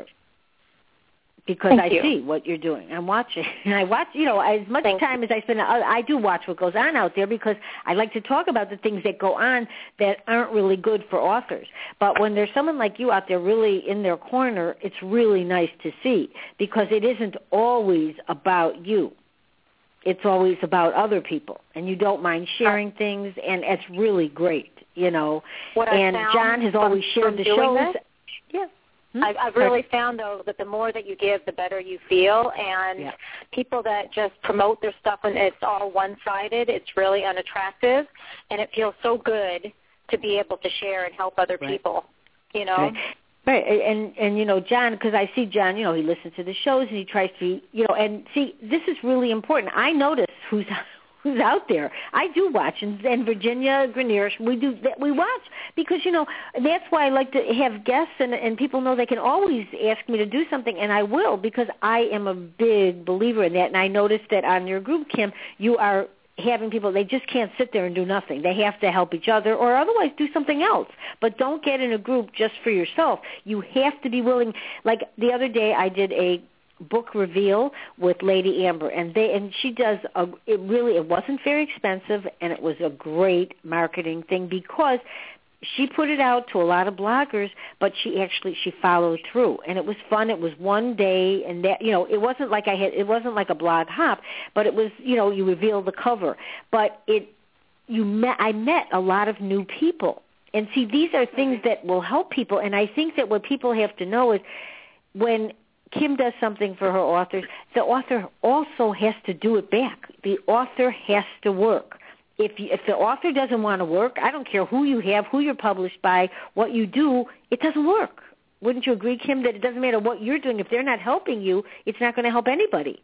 Because Thank I you. see what you're doing. I'm watching. And I watch, you know, as much Thank time as I spend, I, I do watch what goes on out there, because I like to talk about the things that go on that aren't really good for authors. But when there's someone like you out there really in their corner, it's really nice to see, because it isn't always about you. It's always about other people, and you don't mind sharing things, and it's really great, you know. What and I found John has always from, shared from the doing shows. This, yeah. Hmm? I've, I've really found, though, that the more that you give, the better you feel. And yeah. people that just promote their stuff and it's all one-sided, it's really unattractive. And it feels so good to be able to share and help other right. people, you know. Right. Right, and and you know, John, because I see John, you know, he listens to the shows and he tries to, you know, and see, this is really important. I notice who's who's out there. I do watch, and, and Virginia Grenier, we do we watch, because you know that's why I like to have guests, and and people know they can always ask me to do something, and I will, because I am a big believer in that. And I noticed that on your group, Kim, you are having people, they just can't sit there and do nothing. They have to help each other, or otherwise do something else. But don't get in a group just for yourself. You have to be willing. Like the other day I did a book reveal with Lady Amber, and they and she does a, it really, it wasn't very expensive, and it was a great marketing thing, because she put it out to a lot of bloggers, but she actually, she followed through, and it was fun. It was one day, and that, you know, it wasn't like I had, it wasn't like a blog hop, but it was, you know, you reveal the cover, but it, you met, I met a lot of new people, and see, these are things that will help people, and I think that what people have to know is when Kim does something for her authors, the author also has to do it back. The author has to work. If you, if the author doesn't want to work, I don't care who you have, who you're published by, what you do, it doesn't work. Wouldn't you agree, Kim, that it doesn't matter what you're doing? If they're not helping you, it's not going to help anybody.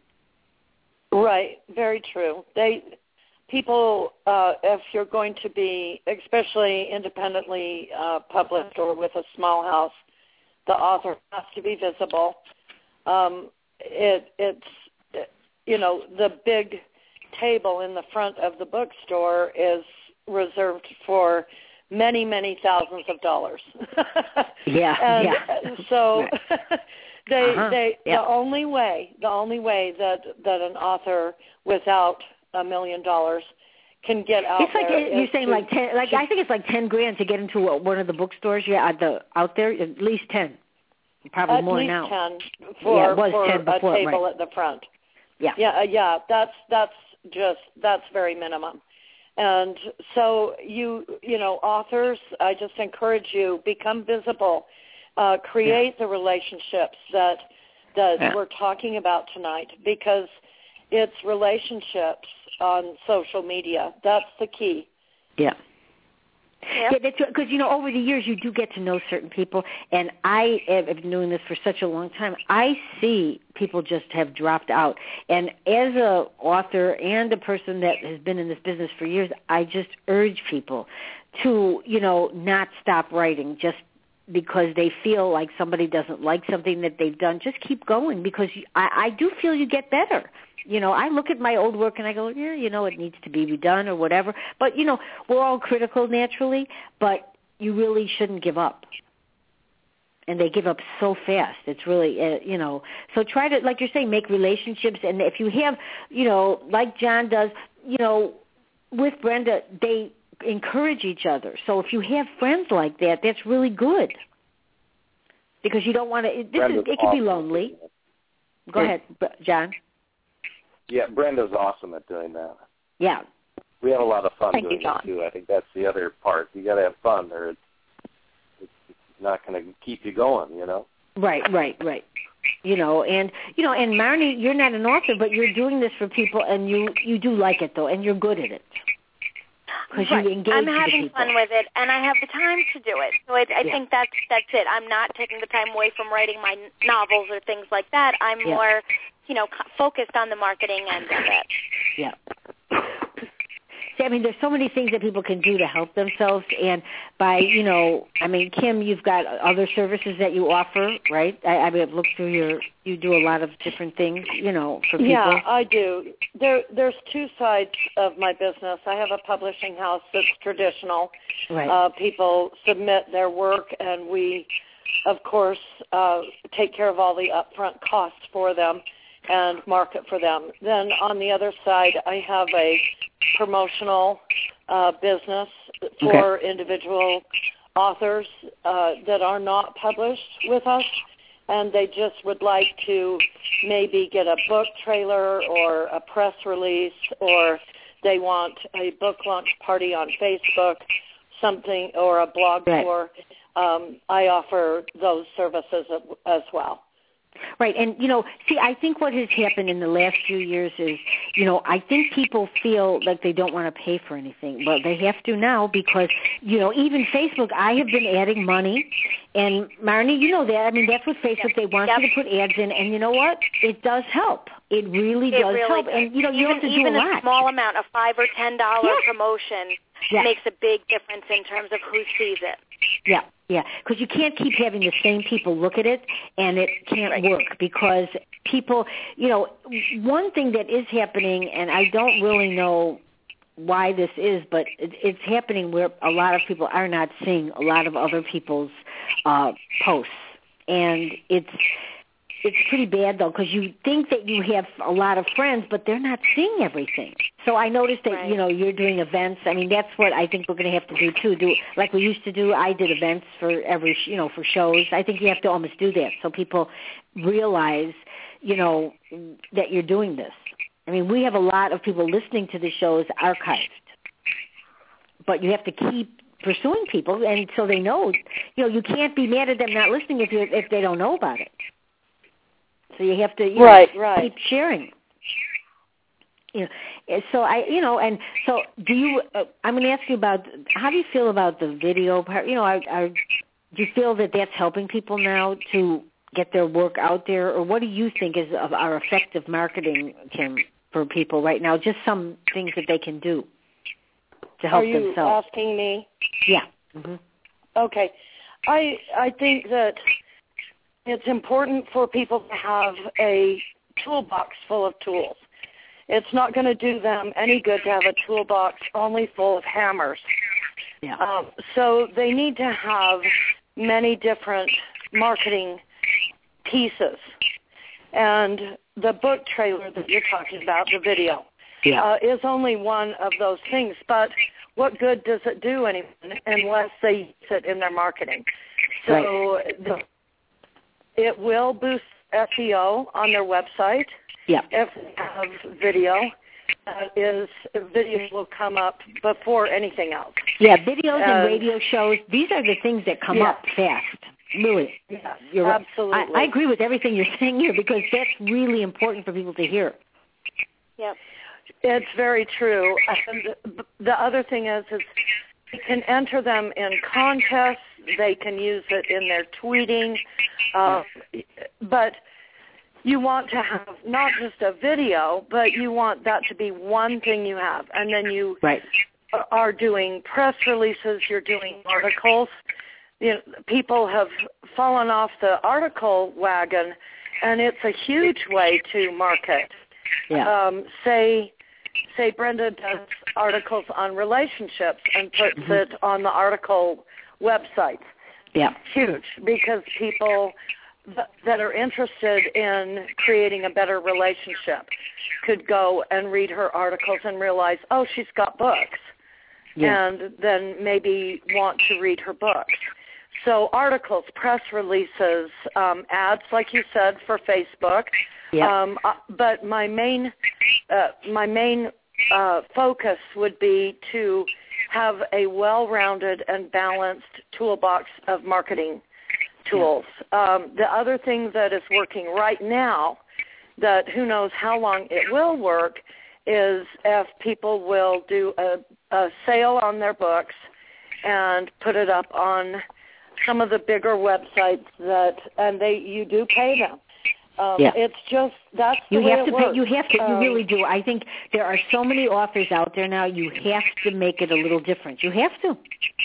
Right, very true. They people, uh, if you're going to be, especially independently uh, published or with a small house, the author has to be visible. Um, it, it's, you know, the big table in the front of the bookstore is reserved for many, many thousands of dollars. Yeah, and yeah. So they, uh-huh. they, yeah. the only way, the only way that that an author without a million dollars can get out it's like there. You're saying to, like ten, like to, I think it's like ten grand to get into a, one of the bookstores. Yeah, at the out there, at least ten, probably at more least now. ten for, yeah, it was for ten before, a table right. at the front. Yeah, yeah, uh, yeah. That's that's just that's very minimum. And so you, you know, authors, I just encourage you, become visible, uh, create yeah. the relationships that that yeah. we're talking about tonight, because it's relationships on social media. That's the key. Yeah. Yeah, that's because, you know, over the years you do get to know certain people, and I have been doing this for such a long time. I see people just have dropped out, and as a author and a person that has been in this business for years, I just urge people to, you know, not stop writing just because they feel like somebody doesn't like something that they've done. Just keep going, because I, I do feel you get better. You know, I look at my old work and I go, yeah, you know, it needs to be redone or whatever. But, you know, we're all critical naturally, but you really shouldn't give up. And they give up so fast. It's really, uh, you know, so try to, like you're saying, make relationships. And if you have, you know, like John does, you know, with Brenda, they encourage each other. So if you have friends like that, that's really good. Because you don't want to, this is, it can be lonely. Go ahead, John. Yeah, Brenda's awesome at doing that. Yeah. We have a lot of fun Thank doing you, John. it, too. I think that's the other part. You got to have fun, or it's, it's not going to keep you going, you know? Right, right, right. You know, and, you know, and Marnie, you're not an author, but you're doing this for people, and you, you do like it, though, and you're good at it. Because right. you engage I'm with having people. fun with it, and I have the time to do it. So it, I yeah. think that's that's it. I'm not taking the time away from writing my novels or things like that. I'm yeah. more, you know, focused on the marketing end of it. Yeah. See, I mean, there's so many things that people can do to help themselves, and by, you know, I mean, Kim, you've got other services that you offer, right? I, I mean, I've looked through your, you do a lot of different things, you know, for people. Yeah, I do. There, there's two sides of my business. I have a publishing house that's traditional. Right. Uh, people submit their work, and we, of course, uh, take care of all the upfront costs for them and market for them. Then on the other side, I have a promotional uh, business for okay. individual authors uh, that are not published with us, and they just would like to maybe get a book trailer or a press release, or they want a book launch party on Facebook, something, or a blog right. tour. Um, I offer those services as well. Right, and, you know, see, I think what has happened in the last few years is, you know, I think people feel like they don't want to pay for anything. Well, they have to now because, you know, even Facebook, I have been adding money, and Marnie, you know that. I mean, that's what Facebook, yep. they want yep. you to put ads in, and you know what? It does help. It really it does really help, does. and, you know, you even, have to do even a lot. a small amount, a five or ten dollar yeah. promotion yeah. makes a big difference in terms of who sees it. Yeah, yeah, because you can't keep having the same people look at it, and it can't right. work because people, you know, one thing that is happening, and I don't really know why this is, but it, it's happening where a lot of people are not seeing a lot of other people's uh, posts, and it's it's pretty bad, though, because you think that you have a lot of friends, but they're not seeing everything. So I noticed that, right. you know, you're doing events. I mean, that's what I think we're going to have to do, too. Do like we used to do. I did events for every, you know, for shows. I think you have to almost do that so people realize, you know, that you're doing this. I mean, we have a lot of people listening to the shows archived, but you have to keep pursuing people, and so they know. You know, you can't be mad at them not listening if you if they don't know about it. So you have to you right, know, right. keep sharing. You know, so I, you know, and so do you? Uh, I'm going to ask you about how do you feel about the video part? You know, are, are, do you feel that that's helping people now to get their work out there, or what do you think is of our effective marketing, Kim, for people right now? Just some things that they can do to help are you themselves. Asking me? Yeah. Mm-hmm. Okay, I I think that it's important for people to have a toolbox full of tools. It's not going to do them any good to have a toolbox only full of hammers. Yeah. Um, so they need to have many different marketing pieces. And the book trailer that you're talking about, the video, yeah. uh, is only one of those things. But what good does it do anyone unless they use it in their marketing? So right. the, it will boost S E O on their website. Yeah. If they have video, that is, video will come up before anything else. Yeah, videos and, and radio shows, these are the things that come yeah. up fast. Really. Yes, you're right. absolutely. I, I agree with everything you're saying here because that's really important for people to hear. Yep. It's very true. And the other thing is, is you can enter them in contests. They can use it in their tweeting. Uh, but you want to have not just a video, but you want that to be one thing you have. And then you right. are doing press releases. You're doing articles. You know, people have fallen off the article wagon, and it's a huge way to market. Yeah. Um, say, say Brenda does articles on relationships and puts mm-hmm. it on the article website. Yeah. Huge, because people th- that are interested in creating a better relationship could go and read her articles and realize, oh, she's got books, yeah. and then maybe want to read her books. So articles, press releases, um, ads, like you said, for Facebook. Yep. Um, uh, but my main, uh, my main uh, focus would be to have a well-rounded and balanced toolbox of marketing tools. Yep. Um, the other thing that is working right now, that who knows how long it will work, is if people will do a, a sale on their books and put it up on some of the bigger websites that, and they you do pay them. Um, yeah. It's just, that's the you way have it to works. pay, you have to, um, you really do. I think there are so many authors out there now, you have to make it a little different. You have to.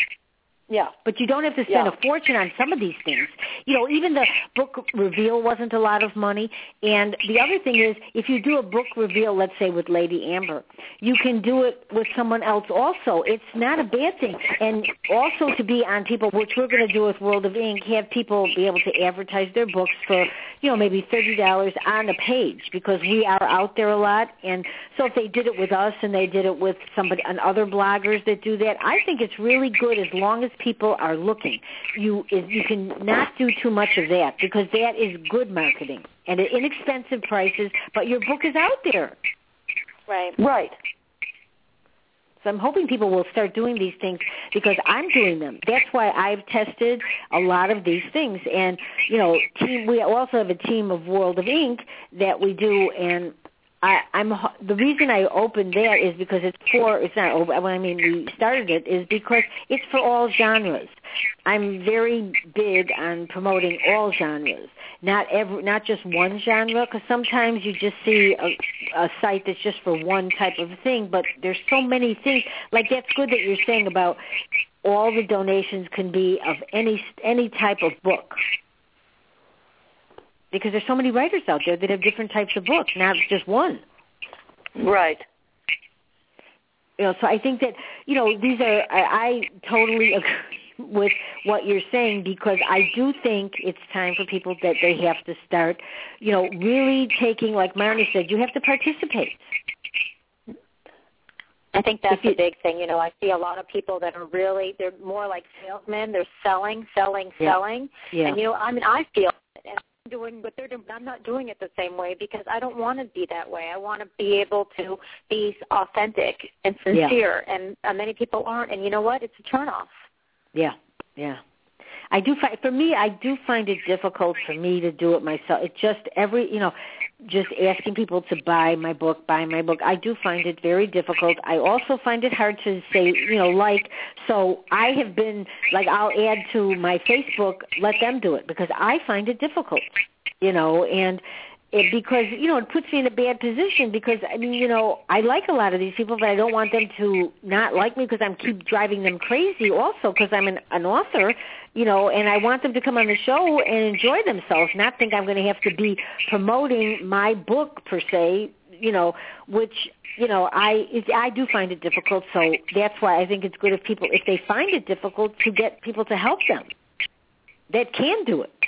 Yeah. But you don't have to spend yeah. a fortune on some of these things. You know, even the book reveal wasn't a lot of money. And the other thing is, if you do a book reveal, let's say with Lady Amber, you can do it with someone else also. It's not a bad thing. And also to be on people, which we're going to do with World of Ink, have people be able to advertise their books for, you know, maybe thirty dollars on a page, because we are out there a lot. And so if they did it with us and they did it with somebody and other bloggers that do that, I think it's really good as long as people are looking. You you can not do too much of that, because that is good marketing and at inexpensive prices, but your book is out there. Right. Right. So I'm hoping people will start doing these things, because I'm doing them. That's why I've tested a lot of these things. And, you know, team, we also have a team of World of Ink that we do, and I, I'm the reason I opened that is because it's for, it's not open, when I mean we started it, is because it's for all genres. I'm very big on promoting all genres, not every, not just one genre, because sometimes you just see a, a site that's just for one type of thing, but there's so many things. Like, that's good that you're saying about all the donations can be of any any type of book, because there's so many writers out there that have different types of books, not just one. Right. You know, so I think that, you know, these are, I, I totally agree with what you're saying, because I do think it's time for people that they have to start, you know, really taking, like Marnie said, you have to participate. I think that's you, the big thing. You know, I see a lot of people that are really, they're more like salesmen. They're selling, selling, yeah. selling. Yeah. And, you know, I mean, I feel and I'm doing what they're doing. I'm not doing it the same way, because I don't want to be that way. I want to be able to be authentic and sincere, yeah. and uh, many people aren't. And you know what? It's a turnoff. Yeah, yeah. I do find, for me, I do find it difficult for me to do it myself. It's just every, you know, just asking people to buy my book, buy my book. I do find it very difficult. I also find it hard to say, you know, like, so I have been, like, I'll add to my Facebook, let them do it, because I find it difficult, you know, and it, because, you know, it puts me in a bad position because, I mean, you know, I like a lot of these people, but I don't want them to not like me because I'm keep driving them crazy also because I'm an, an author, you know, and I want them to come on the show and enjoy themselves, not think I'm going to have to be promoting my book per se, you know, which, you know, I it, I do find it difficult. So that's why I think it's good if people, if they find it difficult, to get people to help them that can do it.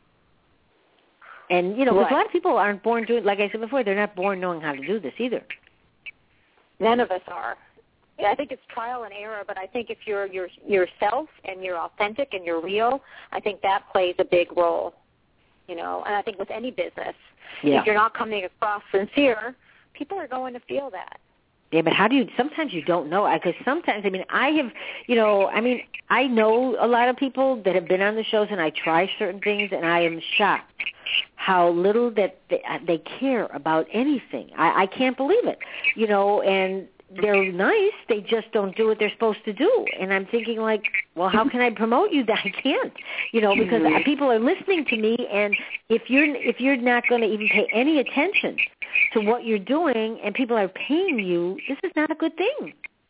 And, you know, because right. a lot of people aren't born doing, like I said before, they're not born knowing how to do this either. None of us are. Yeah, I think it's trial and error, but I think if you're, you're yourself and you're authentic and you're real, I think that plays a big role, you know. And I think with any business, yeah. if you're not coming across sincere, people are going to feel that. Yeah, but how do you, sometimes you don't know, because sometimes, I mean, I have, you know, I mean, I know a lot of people that have been on the shows, and I try certain things, and I am shocked how little that they, they care about anything. I, I can't believe it, you know, and they're nice, they just don't do what they're supposed to do. And I'm thinking, like, well, how can I promote you that I can't? You know, because mm-hmm. people are listening to me, and if you're if you're not going to even pay any attention to what you're doing, and people are paying you, this is not a good thing.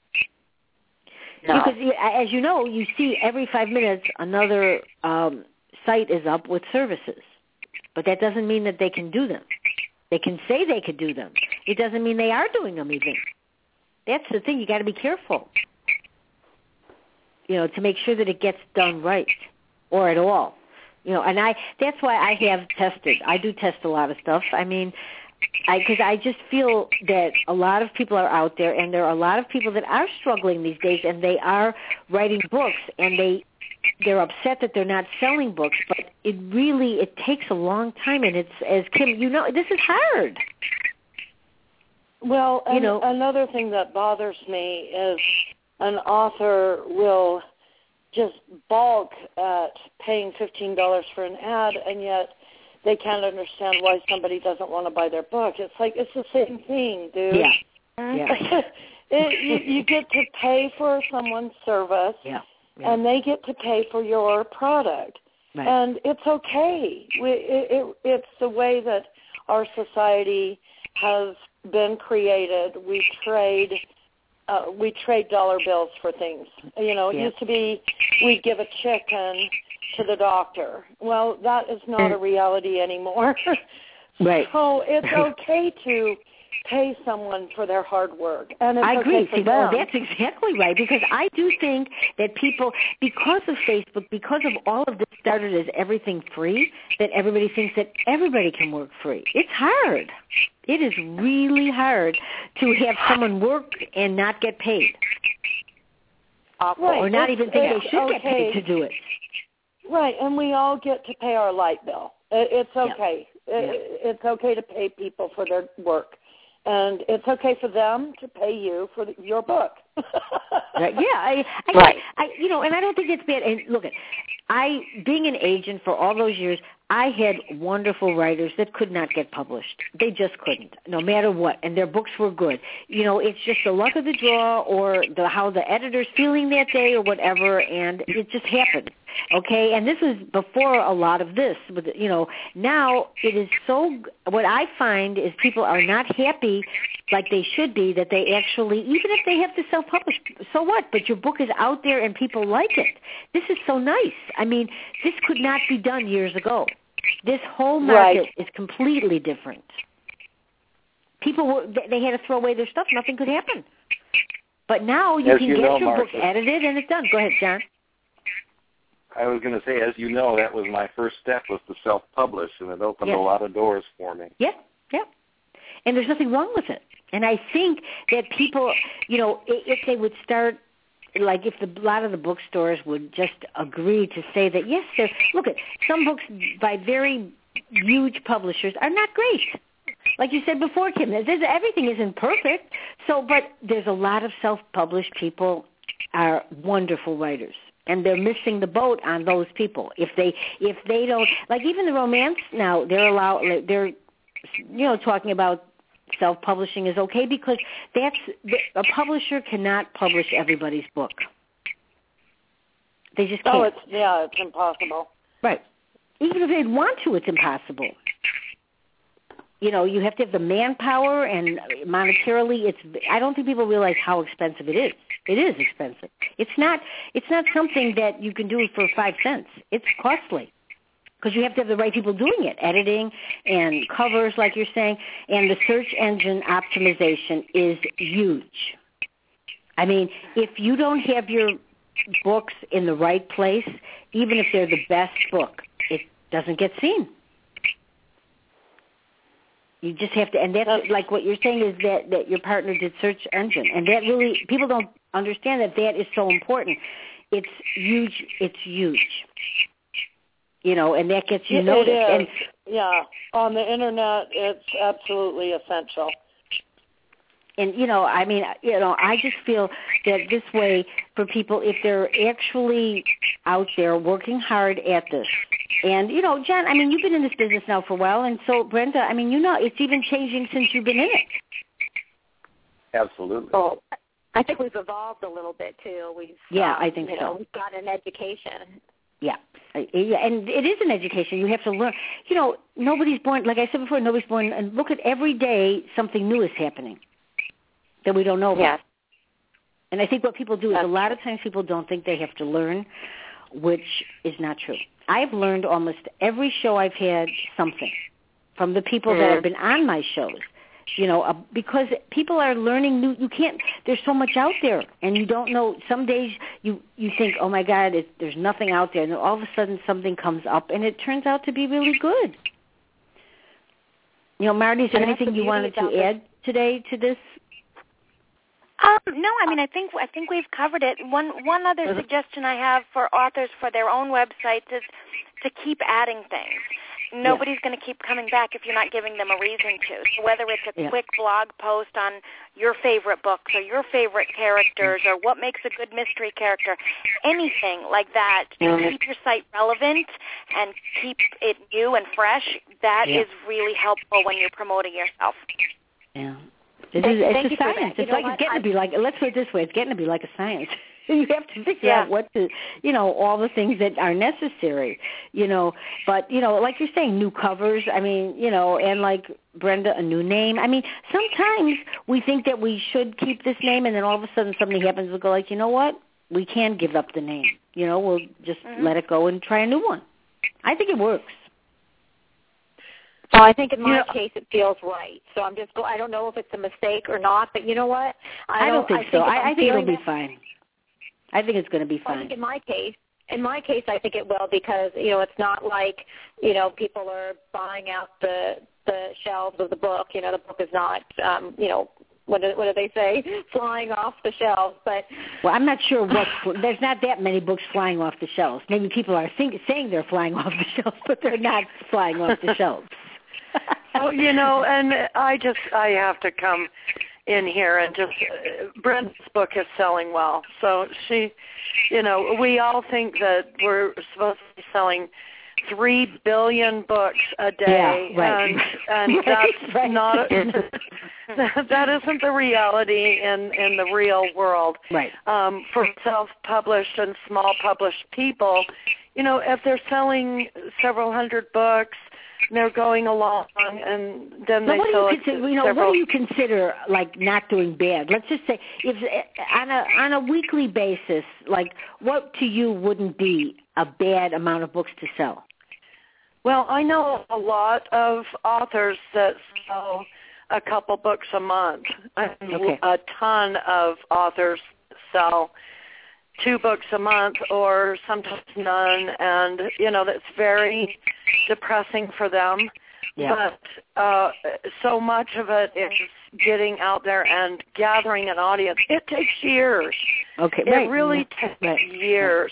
No. Because, as you know, you see every five minutes another um, site is up with services, but that doesn't mean that they can do them. They can say they could do them. It doesn't mean they are doing them even. That's the thing. You got to be careful, you know, to make sure that it gets done right or at all. You know, and I that's why I have tested. I do test a lot of stuff. I mean, I because I just feel that a lot of people are out there, and there are a lot of people that are struggling these days, and they are writing books, and they they're upset that they're not selling books, but it really it takes a long time, and it's, as Kim, you know, this is hard. Well, you and know, another thing that bothers me is an author will just balk at paying fifteen dollars for an ad, and yet they can't understand why somebody doesn't want to buy their book. It's like, it's the same thing, dude. Yeah. yeah. it, you, you get to pay for someone's service, yeah. Yeah. and they get to pay for your product. Right. And it's okay. We, it, it, it's the way that our society has been created. We trade uh, we trade dollar bills for things. You know, it yeah. used to be we'd give a chicken to the doctor. Well, that is not a reality anymore. Right. So it's okay to pay someone for their hard work. And it's I agree. Okay for See, well, them. that's exactly right, because I do think that people, because of Facebook, because of all of this started as everything free, that everybody thinks that everybody can work free. It's hard. It is really hard to have someone work and not get paid. Awful. Right. Or not It's, even think they should okay. get paid to do it. Right, and we all get to pay our light bill. It's okay. Yeah. Yeah. It's okay to pay people for their work. And it's okay for them to pay you for the, your book. Right. Yeah, I, I, right. I, you know, and I don't think it's bad. And look, I, being an agent for all those years, I had wonderful writers that could not get published. They just couldn't, no matter what, and their books were good. You know, it's just the luck of the draw, or the how the editor's feeling that day, or whatever, and it just happened. Okay, and this was before a lot of this. But you know, now it is so. What I find is people are not happy like they should be, that they actually, even if they have to self-publish, so what? But your book is out there and people like it. This is so nice. I mean, this could not be done years ago. This whole market Right. is completely different. People were, they had to throw away their stuff. Nothing could happen. But now you As can you get know, your book Marcia, edited and it's done. Go ahead, John. I was going to say, as you know, that was my first step, was to self-publish, and it opened Yes. a lot of doors for me. Yeah, yeah. And there's nothing wrong with it. And I think that people, you know, if they would start, like if the, a lot of the bookstores would just agree to say that, yes, there, look at some books by very huge publishers are not great. Like you said before, Kim, there's, everything isn't perfect. So, but there's a lot of self-published people are wonderful writers. And they're missing the boat on those people. If they if they don't, like even the romance now, they're allowed, they're, you know, talking about self-publishing is okay, because that's, a publisher cannot publish everybody's book. They just can't. Oh, it's, yeah, it's impossible. Right. Even if they'd want to, it's impossible. you know, you have to have the manpower, and monetarily, it's. I don't think people realize how expensive it is. It is expensive. It's not. It's not something that you can do for five cents. It's costly because you have to have the right people doing it, editing and covers, like you're saying, and the search engine optimization is huge. I mean, if you don't have your books in the right place, even if they're the best book, it doesn't get seen. You just have to, and that's like what you're saying is that, that your partner did search engine, and that really, people don't understand that that is so important. It's huge. It's huge. You know, and that gets you it, noticed. It is. And, yeah, on the internet, it's absolutely essential. And, you know, I mean, you know, I just feel that this way for people, if they're actually out there working hard at this, and, you know, John, I mean, you've been in this business now for a while, and so, Brenda, I mean, you know, it's even changing since you've been in it. Absolutely. Well, I think we've evolved a little bit, too. We've, yeah, um, I think you so. know, we've got an education. Yeah. Yeah, and it is an education. You have to learn. You know, nobody's born, like I said before, nobody's born, and look at every day something new is happening that we don't know about. Yes. And I think what people do is That's a lot of times people don't think they have to learn, which is not true. I've learned almost every show I've had something from the people mm-hmm. that have been on my shows, you know, uh, because people are learning new. You can't, there's so much out there, and you don't know. Some days you, you think, oh, my God, it, there's nothing out there, and then all of a sudden something comes up, and it turns out to be really good. You know, Marty, is there anything you wanted to add today to this? Um, no, I mean, I think I think we've covered it. One one other mm-hmm. suggestion I have for authors for their own websites is to keep adding things. Nobody's yeah. going to keep coming back if you're not giving them a reason to. So whether it's a yeah. quick blog post on your favorite books or your favorite characters or what makes a good mystery character, anything like that to mm-hmm. keep your site relevant and keep it new and fresh, that yeah. is really helpful when you're promoting yourself. Yeah. It is, it's a science. It's like it's getting to be like, let's put it this way, it's getting to be like a science. You have to figure yeah. out what to, you know, all the things that are necessary, you know. But, you know, like you're saying, new covers, I mean, you know, and like Brenda, a new name. I mean, sometimes we think that we should keep this name, and then all of a sudden something happens, we'll go like, you know what, we can give up the name. You know, we'll just mm-hmm. let it go and try a new one. I think it works. Well, I think in my yeah. case it feels right. So I'm just go. I don't know if it's a mistake or not, but you know what? I, I don't, don't think I so. Think I, I think it'll be that, fine. I think it's going to be fine. I think in my case, in my case, I think it will because you know it's not like you know people are buying out the the shelves of the book. You know, the book is not um, you know. What do, what do they say? Flying off the shelves, but well, I'm not sure what. There's not that many books flying off the shelves. Maybe people are think, saying they're flying off the shelves, but they're not flying off the shelves. Oh, you know, and I just I have to come in here and just uh, Brenda's book is selling well, so she, you know, we all think that we're supposed to be selling three billion books a day, yeah, right. and and right, that's right. not a, that isn't the reality in in the real world. Right. Um, for self-published and small published people, you know, if they're selling several hundred books, and they're going along, and then they what sell do you consider, you know, several. what do you consider like not doing bad? Let's just say, if on a on a weekly basis, like what to you wouldn't be a bad amount of books to sell? Well, I know a lot of authors that sell a couple books a month. Okay. A ton of authors sell two books a month or sometimes none, and, you know, that's very depressing for them. Yeah. But uh, so much of it is getting out there and gathering an audience. It takes years. Okay, It right. really yeah. takes right. years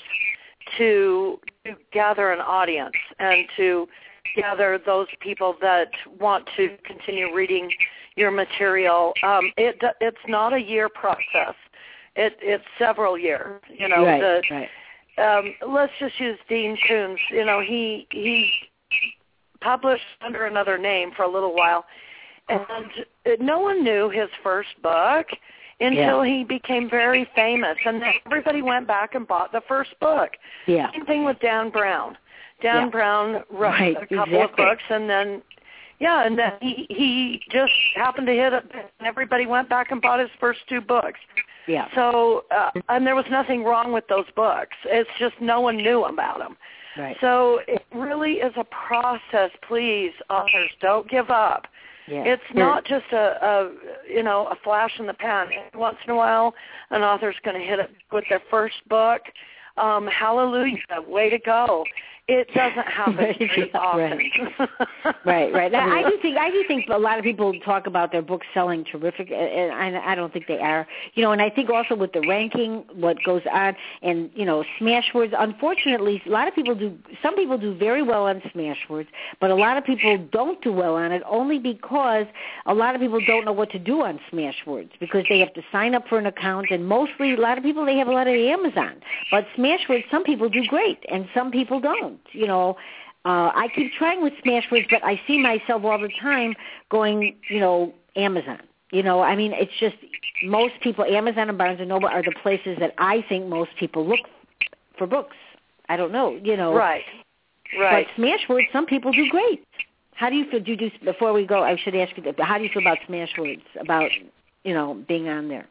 to, to gather an audience and to gather those people that want to continue reading your material. Um, it it's not a year process. It it's several years. You know, right, the, right. Um, let's just use Dean Koontz. You know, he he published under another name for a little while, and no one knew his first book until yeah. he became very famous, and then everybody went back and bought the first book. Yeah. Same thing with Dan Brown. Dan yeah. Brown wrote right, a couple exactly. of books, and then Yeah, and then he he just happened to hit it, and everybody went back and bought his first two books. Yeah. So, uh, and there was nothing wrong with those books. It's just no one knew about them. Right. So it really is a process. Please, authors, don't give up. Yeah. It's not just a, a, you know, a flash in the pan. Every once in a while, an author's going to hit it with their first book. Um, hallelujah, way to go. It doesn't happen very often. Right, right. right. Now, I do think I do think a lot of people talk about their books selling terrific, and I, I don't think they are. You know, and I think also with the ranking, what goes on, and you know, Smashwords. Unfortunately, a lot of people do. Some people do very well on Smashwords, but a lot of people don't do well on it only because a lot of people don't know what to do on Smashwords because they have to sign up for an account, and mostly a lot of people they have a lot of Amazon, but Smashwords, some people do great, and some people don't. You know, uh, I keep trying with Smashwords, but I see myself all the time going, you know, Amazon. You know, I mean, it's just most people, Amazon and Barnes and Noble are the places that I think most people look for books. I don't know, you know. Right, right. But Smashwords, some people do great. How do you feel? Do you do, before we go, I should ask you, how do you feel about Smashwords, about, you know, being on there?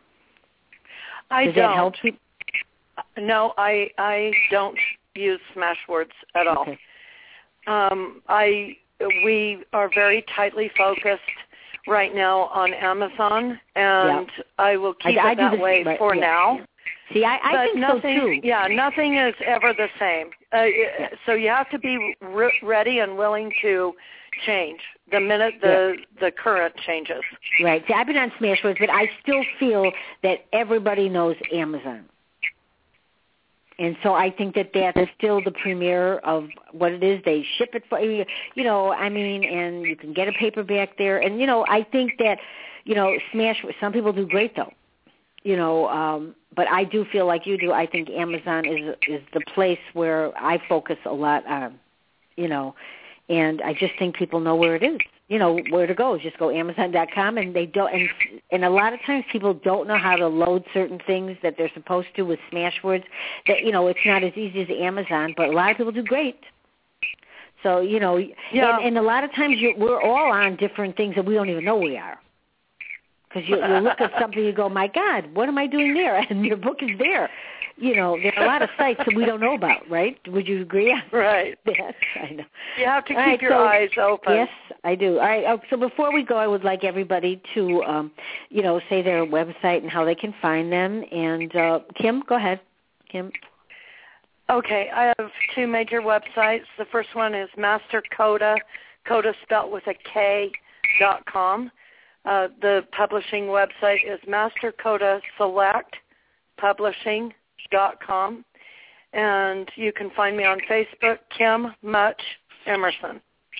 I Does don't. that help you? No, I I don't use Smashwords at all. Okay. Um, I we are very tightly focused right now on Amazon, and yeah. I will keep I, it I that this, way right, for yeah. now. See, I, I but think nothing, so too. Yeah, nothing is ever the same. Uh, yeah. So you have to be re- ready and willing to change the minute the yeah. the current changes. Right. See, I've been on Smashwords, but I still feel that everybody knows Amazon. And so I think that that's still the premier of what it is. They ship it for you, you know, I mean, and you can get a paperback there. And, you know, I think that, you know, Smash, some people do great, though, you know, um, but I do feel like you do. I think Amazon is is the place where I focus a lot on, you know, and I just think people know where it is. You know, where to go. Just go Amazon dot com, and they don't. And and a lot of times people don't know how to load certain things that they're supposed to with Smashwords. That you know, it's not as easy as Amazon, but a lot of people do great. So you know, yeah. and, and a lot of times you're, we're all on different things that we don't even know we are. Because you, you look at something, you go, my God, what am I doing there? And your book is there. You know, there are a lot of sites that we don't know about, right? Would you agree? Right. Yes, I know. You have to All keep right, your so, eyes open. Yes, I do. All right. Oh, so before we go, I would like everybody to, um, you know, say their website and how they can find them. And uh, Kim, go ahead. Kim. Okay, I have two major websites. The first one is Master Coda, Coda spelled with a K, dot com. Uh, the publishing website is Master Coda Select Publishing dot com, and you can find me on Facebook, Kim Much Emerson.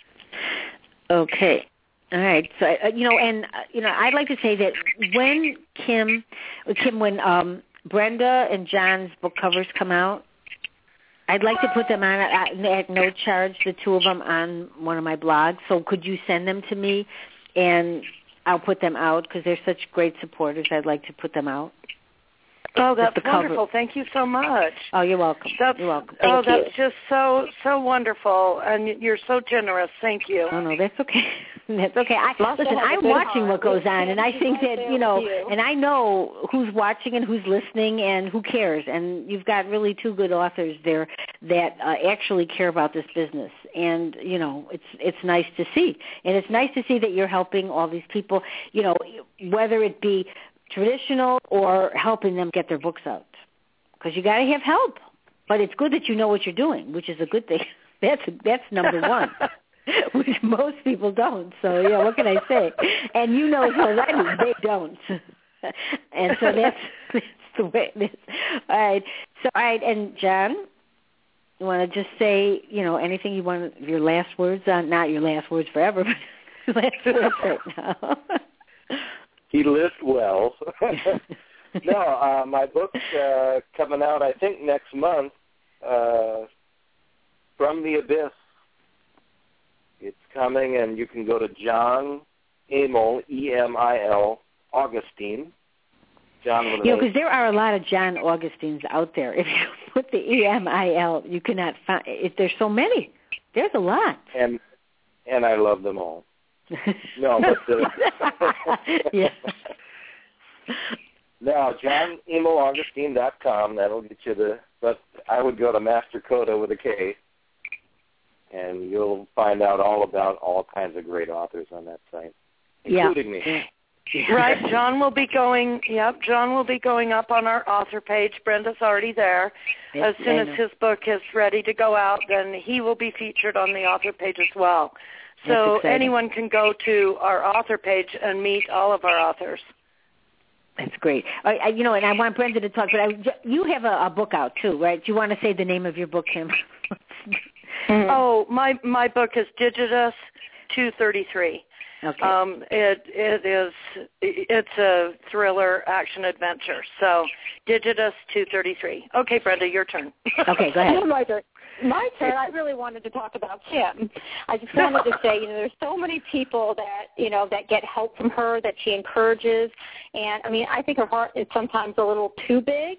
Okay. All right. So, uh, you know, and, uh, you know, I'd like to say that when Kim, Kim, when um, Brenda and John's book covers come out, I'd like to put them on at, at no charge, the two of them, on one of my blogs. So could you send them to me, and I'll put them out because they're such great supporters. I'd like to put them out. Oh, that's wonderful. Thank you so much. Oh, you're welcome. That's, you're welcome. oh, Thank that's you. just so, so wonderful, and you're so generous. Thank you. Oh, no, that's okay. That's okay. I, Must listen, have a I'm good watching heart. what goes on, and I think right that, you know, you. and I know who's watching and who's listening and who cares. And you've got really two good authors there that uh, actually care about this business. And, you know, it's it's nice to see. And it's nice to see that you're helping all these people, you know, whether it be traditional or helping them get their books out. Because you got to have help. But it's good that you know what you're doing, which is a good thing. That's that's number one, which most people don't. So, yeah, what can I say? And you know already they don't. And so that's, that's the way it is. All right. So, all right, and John, you want to just say, you know, anything you want, your last words on, not your last words forever, but last words right now. He lived well. No, uh, my book's uh, coming out, I think, next month, uh, From the Abyss. It's coming, and you can go to John Emil, E M I L, Augustine. John with You know, because there are a lot of John Augustines out there. If you put the E M I L, you cannot find, if there's so many. There's a lot. And and I love them all. No, but the yeah. No, john emil augustine dot com. That'll get you the. But I would go to Master Coda with a K, and you'll find out all about all kinds of great authors on that site, including yeah. me. Yeah. Right, John will be going. Yep, John will be going up on our author page. Brenda's already there. Yes, as soon as his book is ready to go out, then he will be featured on the author page as well. So anyone can go to our author page and meet all of our authors. That's great. I, I, you know, and I want Brenda to talk, but I, you have a, a book out too, right? Do you want to say the name of your book, Kim? mm-hmm. Oh, my my book is Digitus two thirty-three. Okay. Um, it it is it's a thriller action adventure. So Digitus two thirty-three. Okay, Brenda, your turn. Okay, go ahead. My turn. My turn. I really wanted to talk about Kim. I just wanted to say, you know, there's so many people that you know that get help from her, that she encourages, and I mean, I think her heart is sometimes a little too big,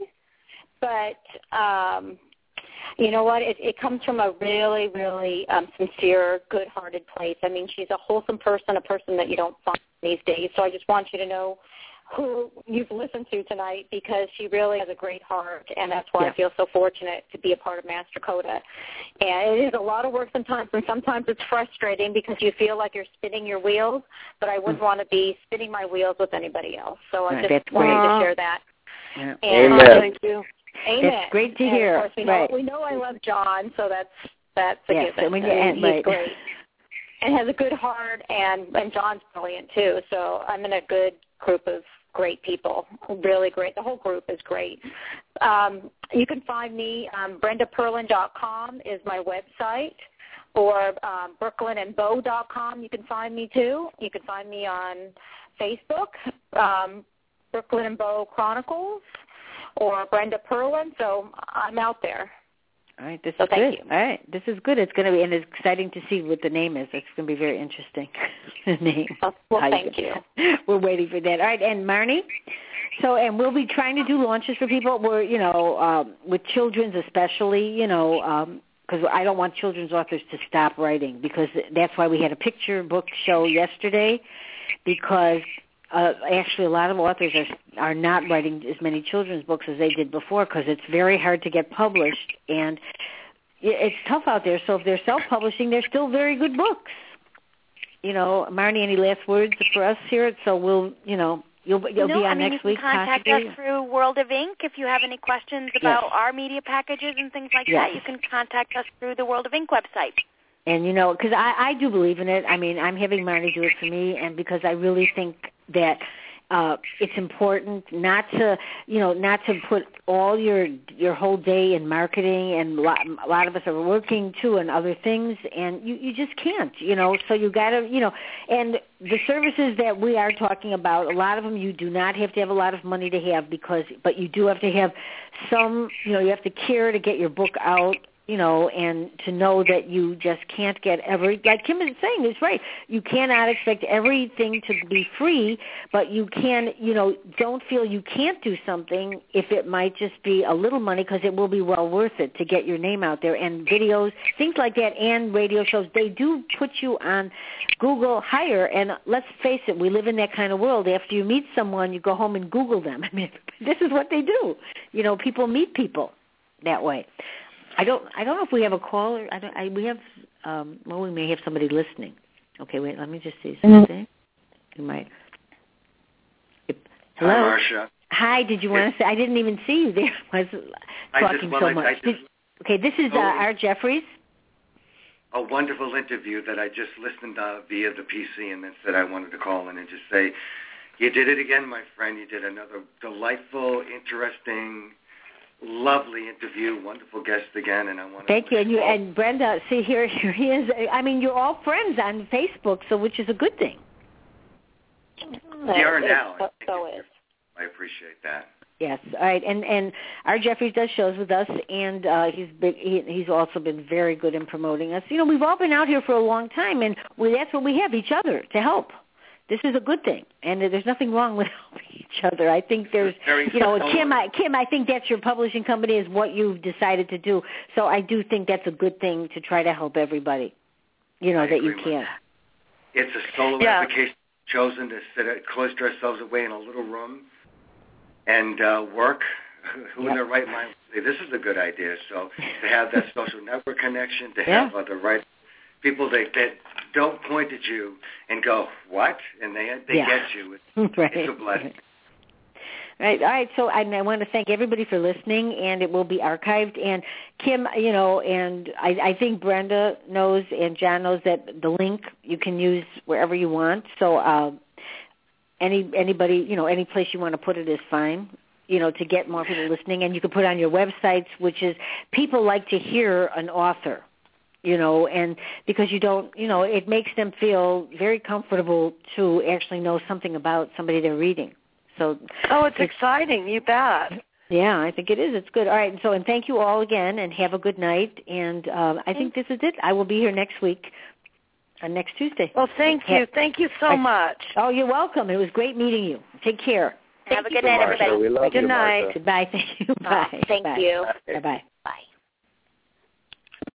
but. Um, You know what? It, it comes from a really, really um, sincere, good-hearted place. I mean, she's a wholesome person, a person that you don't find these days. So I just want you to know who you've listened to tonight because she really has a great heart, and that's why yeah. I feel so fortunate to be a part of Master Coda. And it is a lot of work sometimes, and sometimes it's frustrating because you feel like you're spinning your wheels, but I wouldn't mm. want to be spinning my wheels with anybody else. So I right, just wanted to share that. Yeah. And, Amen. uh, Thank you. Amen. That's great to and hear. Of course, we know, right. we know I love John, so that's that's a yes, given. when you, and, he's right. great and has a good heart, and and John's brilliant too. So I'm in a good group of great people, really great. The whole group is great. Um, you can find me. Um, Brenda Perlin dot com is my website, or um, Brooklyn and Bow dot com. You can find me too. You can find me on Facebook, um, Brooklyn and Bow Chronicles, or Brenda Perlin, so I'm out there. All right, this so is thank good. You. All right, this is good. It's going to be, and it's exciting to see what the name is. It's going to be very interesting. The name. Oh, well, thank you. We're waiting for that. All right, and Marnie, so, and we'll be trying to do launches for people. We're, you know, um, with children's especially, you know, because um, I don't want children's authors to stop writing, because that's why we had a picture book show yesterday, because Uh, actually, a lot of authors are are not writing as many children's books as they did before because it's very hard to get published, and it's tough out there. So if they're self-publishing, they're still very good books. You know, Marnie, any last words for us here? So we'll, you know, you'll you'll no, be on I mean, next you week. can contact possibly. us through World of Ink if you have any questions about yes. our media packages and things like yes. that. You can contact us through the World of Ink website. And, you know, because I, I do believe in it. I mean, I'm having Marnie do it for me, and because I really think that uh, it's important not to, you know, not to put all your your whole day in marketing, and a lot, a lot of us are working, too, and other things, and you, you just can't, you know, so you got to, you know, and the services that we are talking about, a lot of them you do not have to have a lot of money to have, because, but you do have to have some, you know, you have to care to get your book out, you know, and to know that you just can't get every, like Kim is saying, it's right. You cannot expect everything to be free, but you can, you know, don't feel you can't do something if it might just be a little money, because it will be well worth it to get your name out there. And videos, things like that, and radio shows, they do put you on Google higher. And let's face it, we live in that kind of world. After you meet someone, you go home and Google them. I mean, this is what they do. You know, people meet people that way. I don't. I don't know if we have a caller. I don't. I, we have. Um, well, we may have somebody listening. Okay, wait. Let me just see something. Mm-hmm. You might. If, hello. Hi, Marcia. Hi. Did you want to say? I didn't even see you there. I was talking I just so wanted, much. I just, Did, okay, this is uh, Art Jeffries. A wonderful interview that I just listened uh, via the P C, and then said I wanted to call in and just say, you did it again, my friend. You did another delightful, interesting, lovely interview, wonderful guest again, and I want to thank you. And you and Brenda, see here, here he is. I mean, you're all friends on Facebook, so which is a good thing. We are now. So, so is. I appreciate that. Yes. All right. And and Art Jeffries does shows with us, and uh, he's been, he, he's also been very good in promoting us. You know, we've all been out here for a long time, and we, that's what we have, each other to help. This is a good thing, and there's nothing wrong with helping each other. I think there's, you know, Kim, I, Kim, I think that's your publishing company, is what you've decided to do. So I do think that's a good thing, to try to help everybody, you know, I that you agree can. it's a solo Yeah. application chosen to sit at, cloister ourselves away in a little room and uh, work. Who Yep. in their right mind would say this is a good idea? So to have that social network connection, to Yeah. have uh, the right people that, that don't point at you and go, what? And they they Yeah. get you. It's, right. it's a blessing. Right. All right. So I, I want to thank everybody for listening, and it will be archived. And Kim, you know, and I, I think Brenda knows and John knows that the link you can use wherever you want. So uh, any anybody, you know, any place you want to put it is fine. You know, to get more people listening, and you can put it on your websites, which is people like to hear an author. You know, and because you don't, you know, it makes them feel very comfortable to actually know something about somebody they're reading. So, Oh, it's, it's exciting. You bet. Yeah, I think it is. It's good. All right. So, and thank you all again, and have a good night. And um, I think this is it. I will be here next week, uh, next Tuesday. Well, thank you. Thank you so much. Oh, you're welcome. It was great meeting you. Take care. Have a Thank good you, night, Marcia. everybody. We love Good you, night. Marcia. Goodbye. Thank you. Bye. Oh, thank Bye. you. Bye-bye. Bye.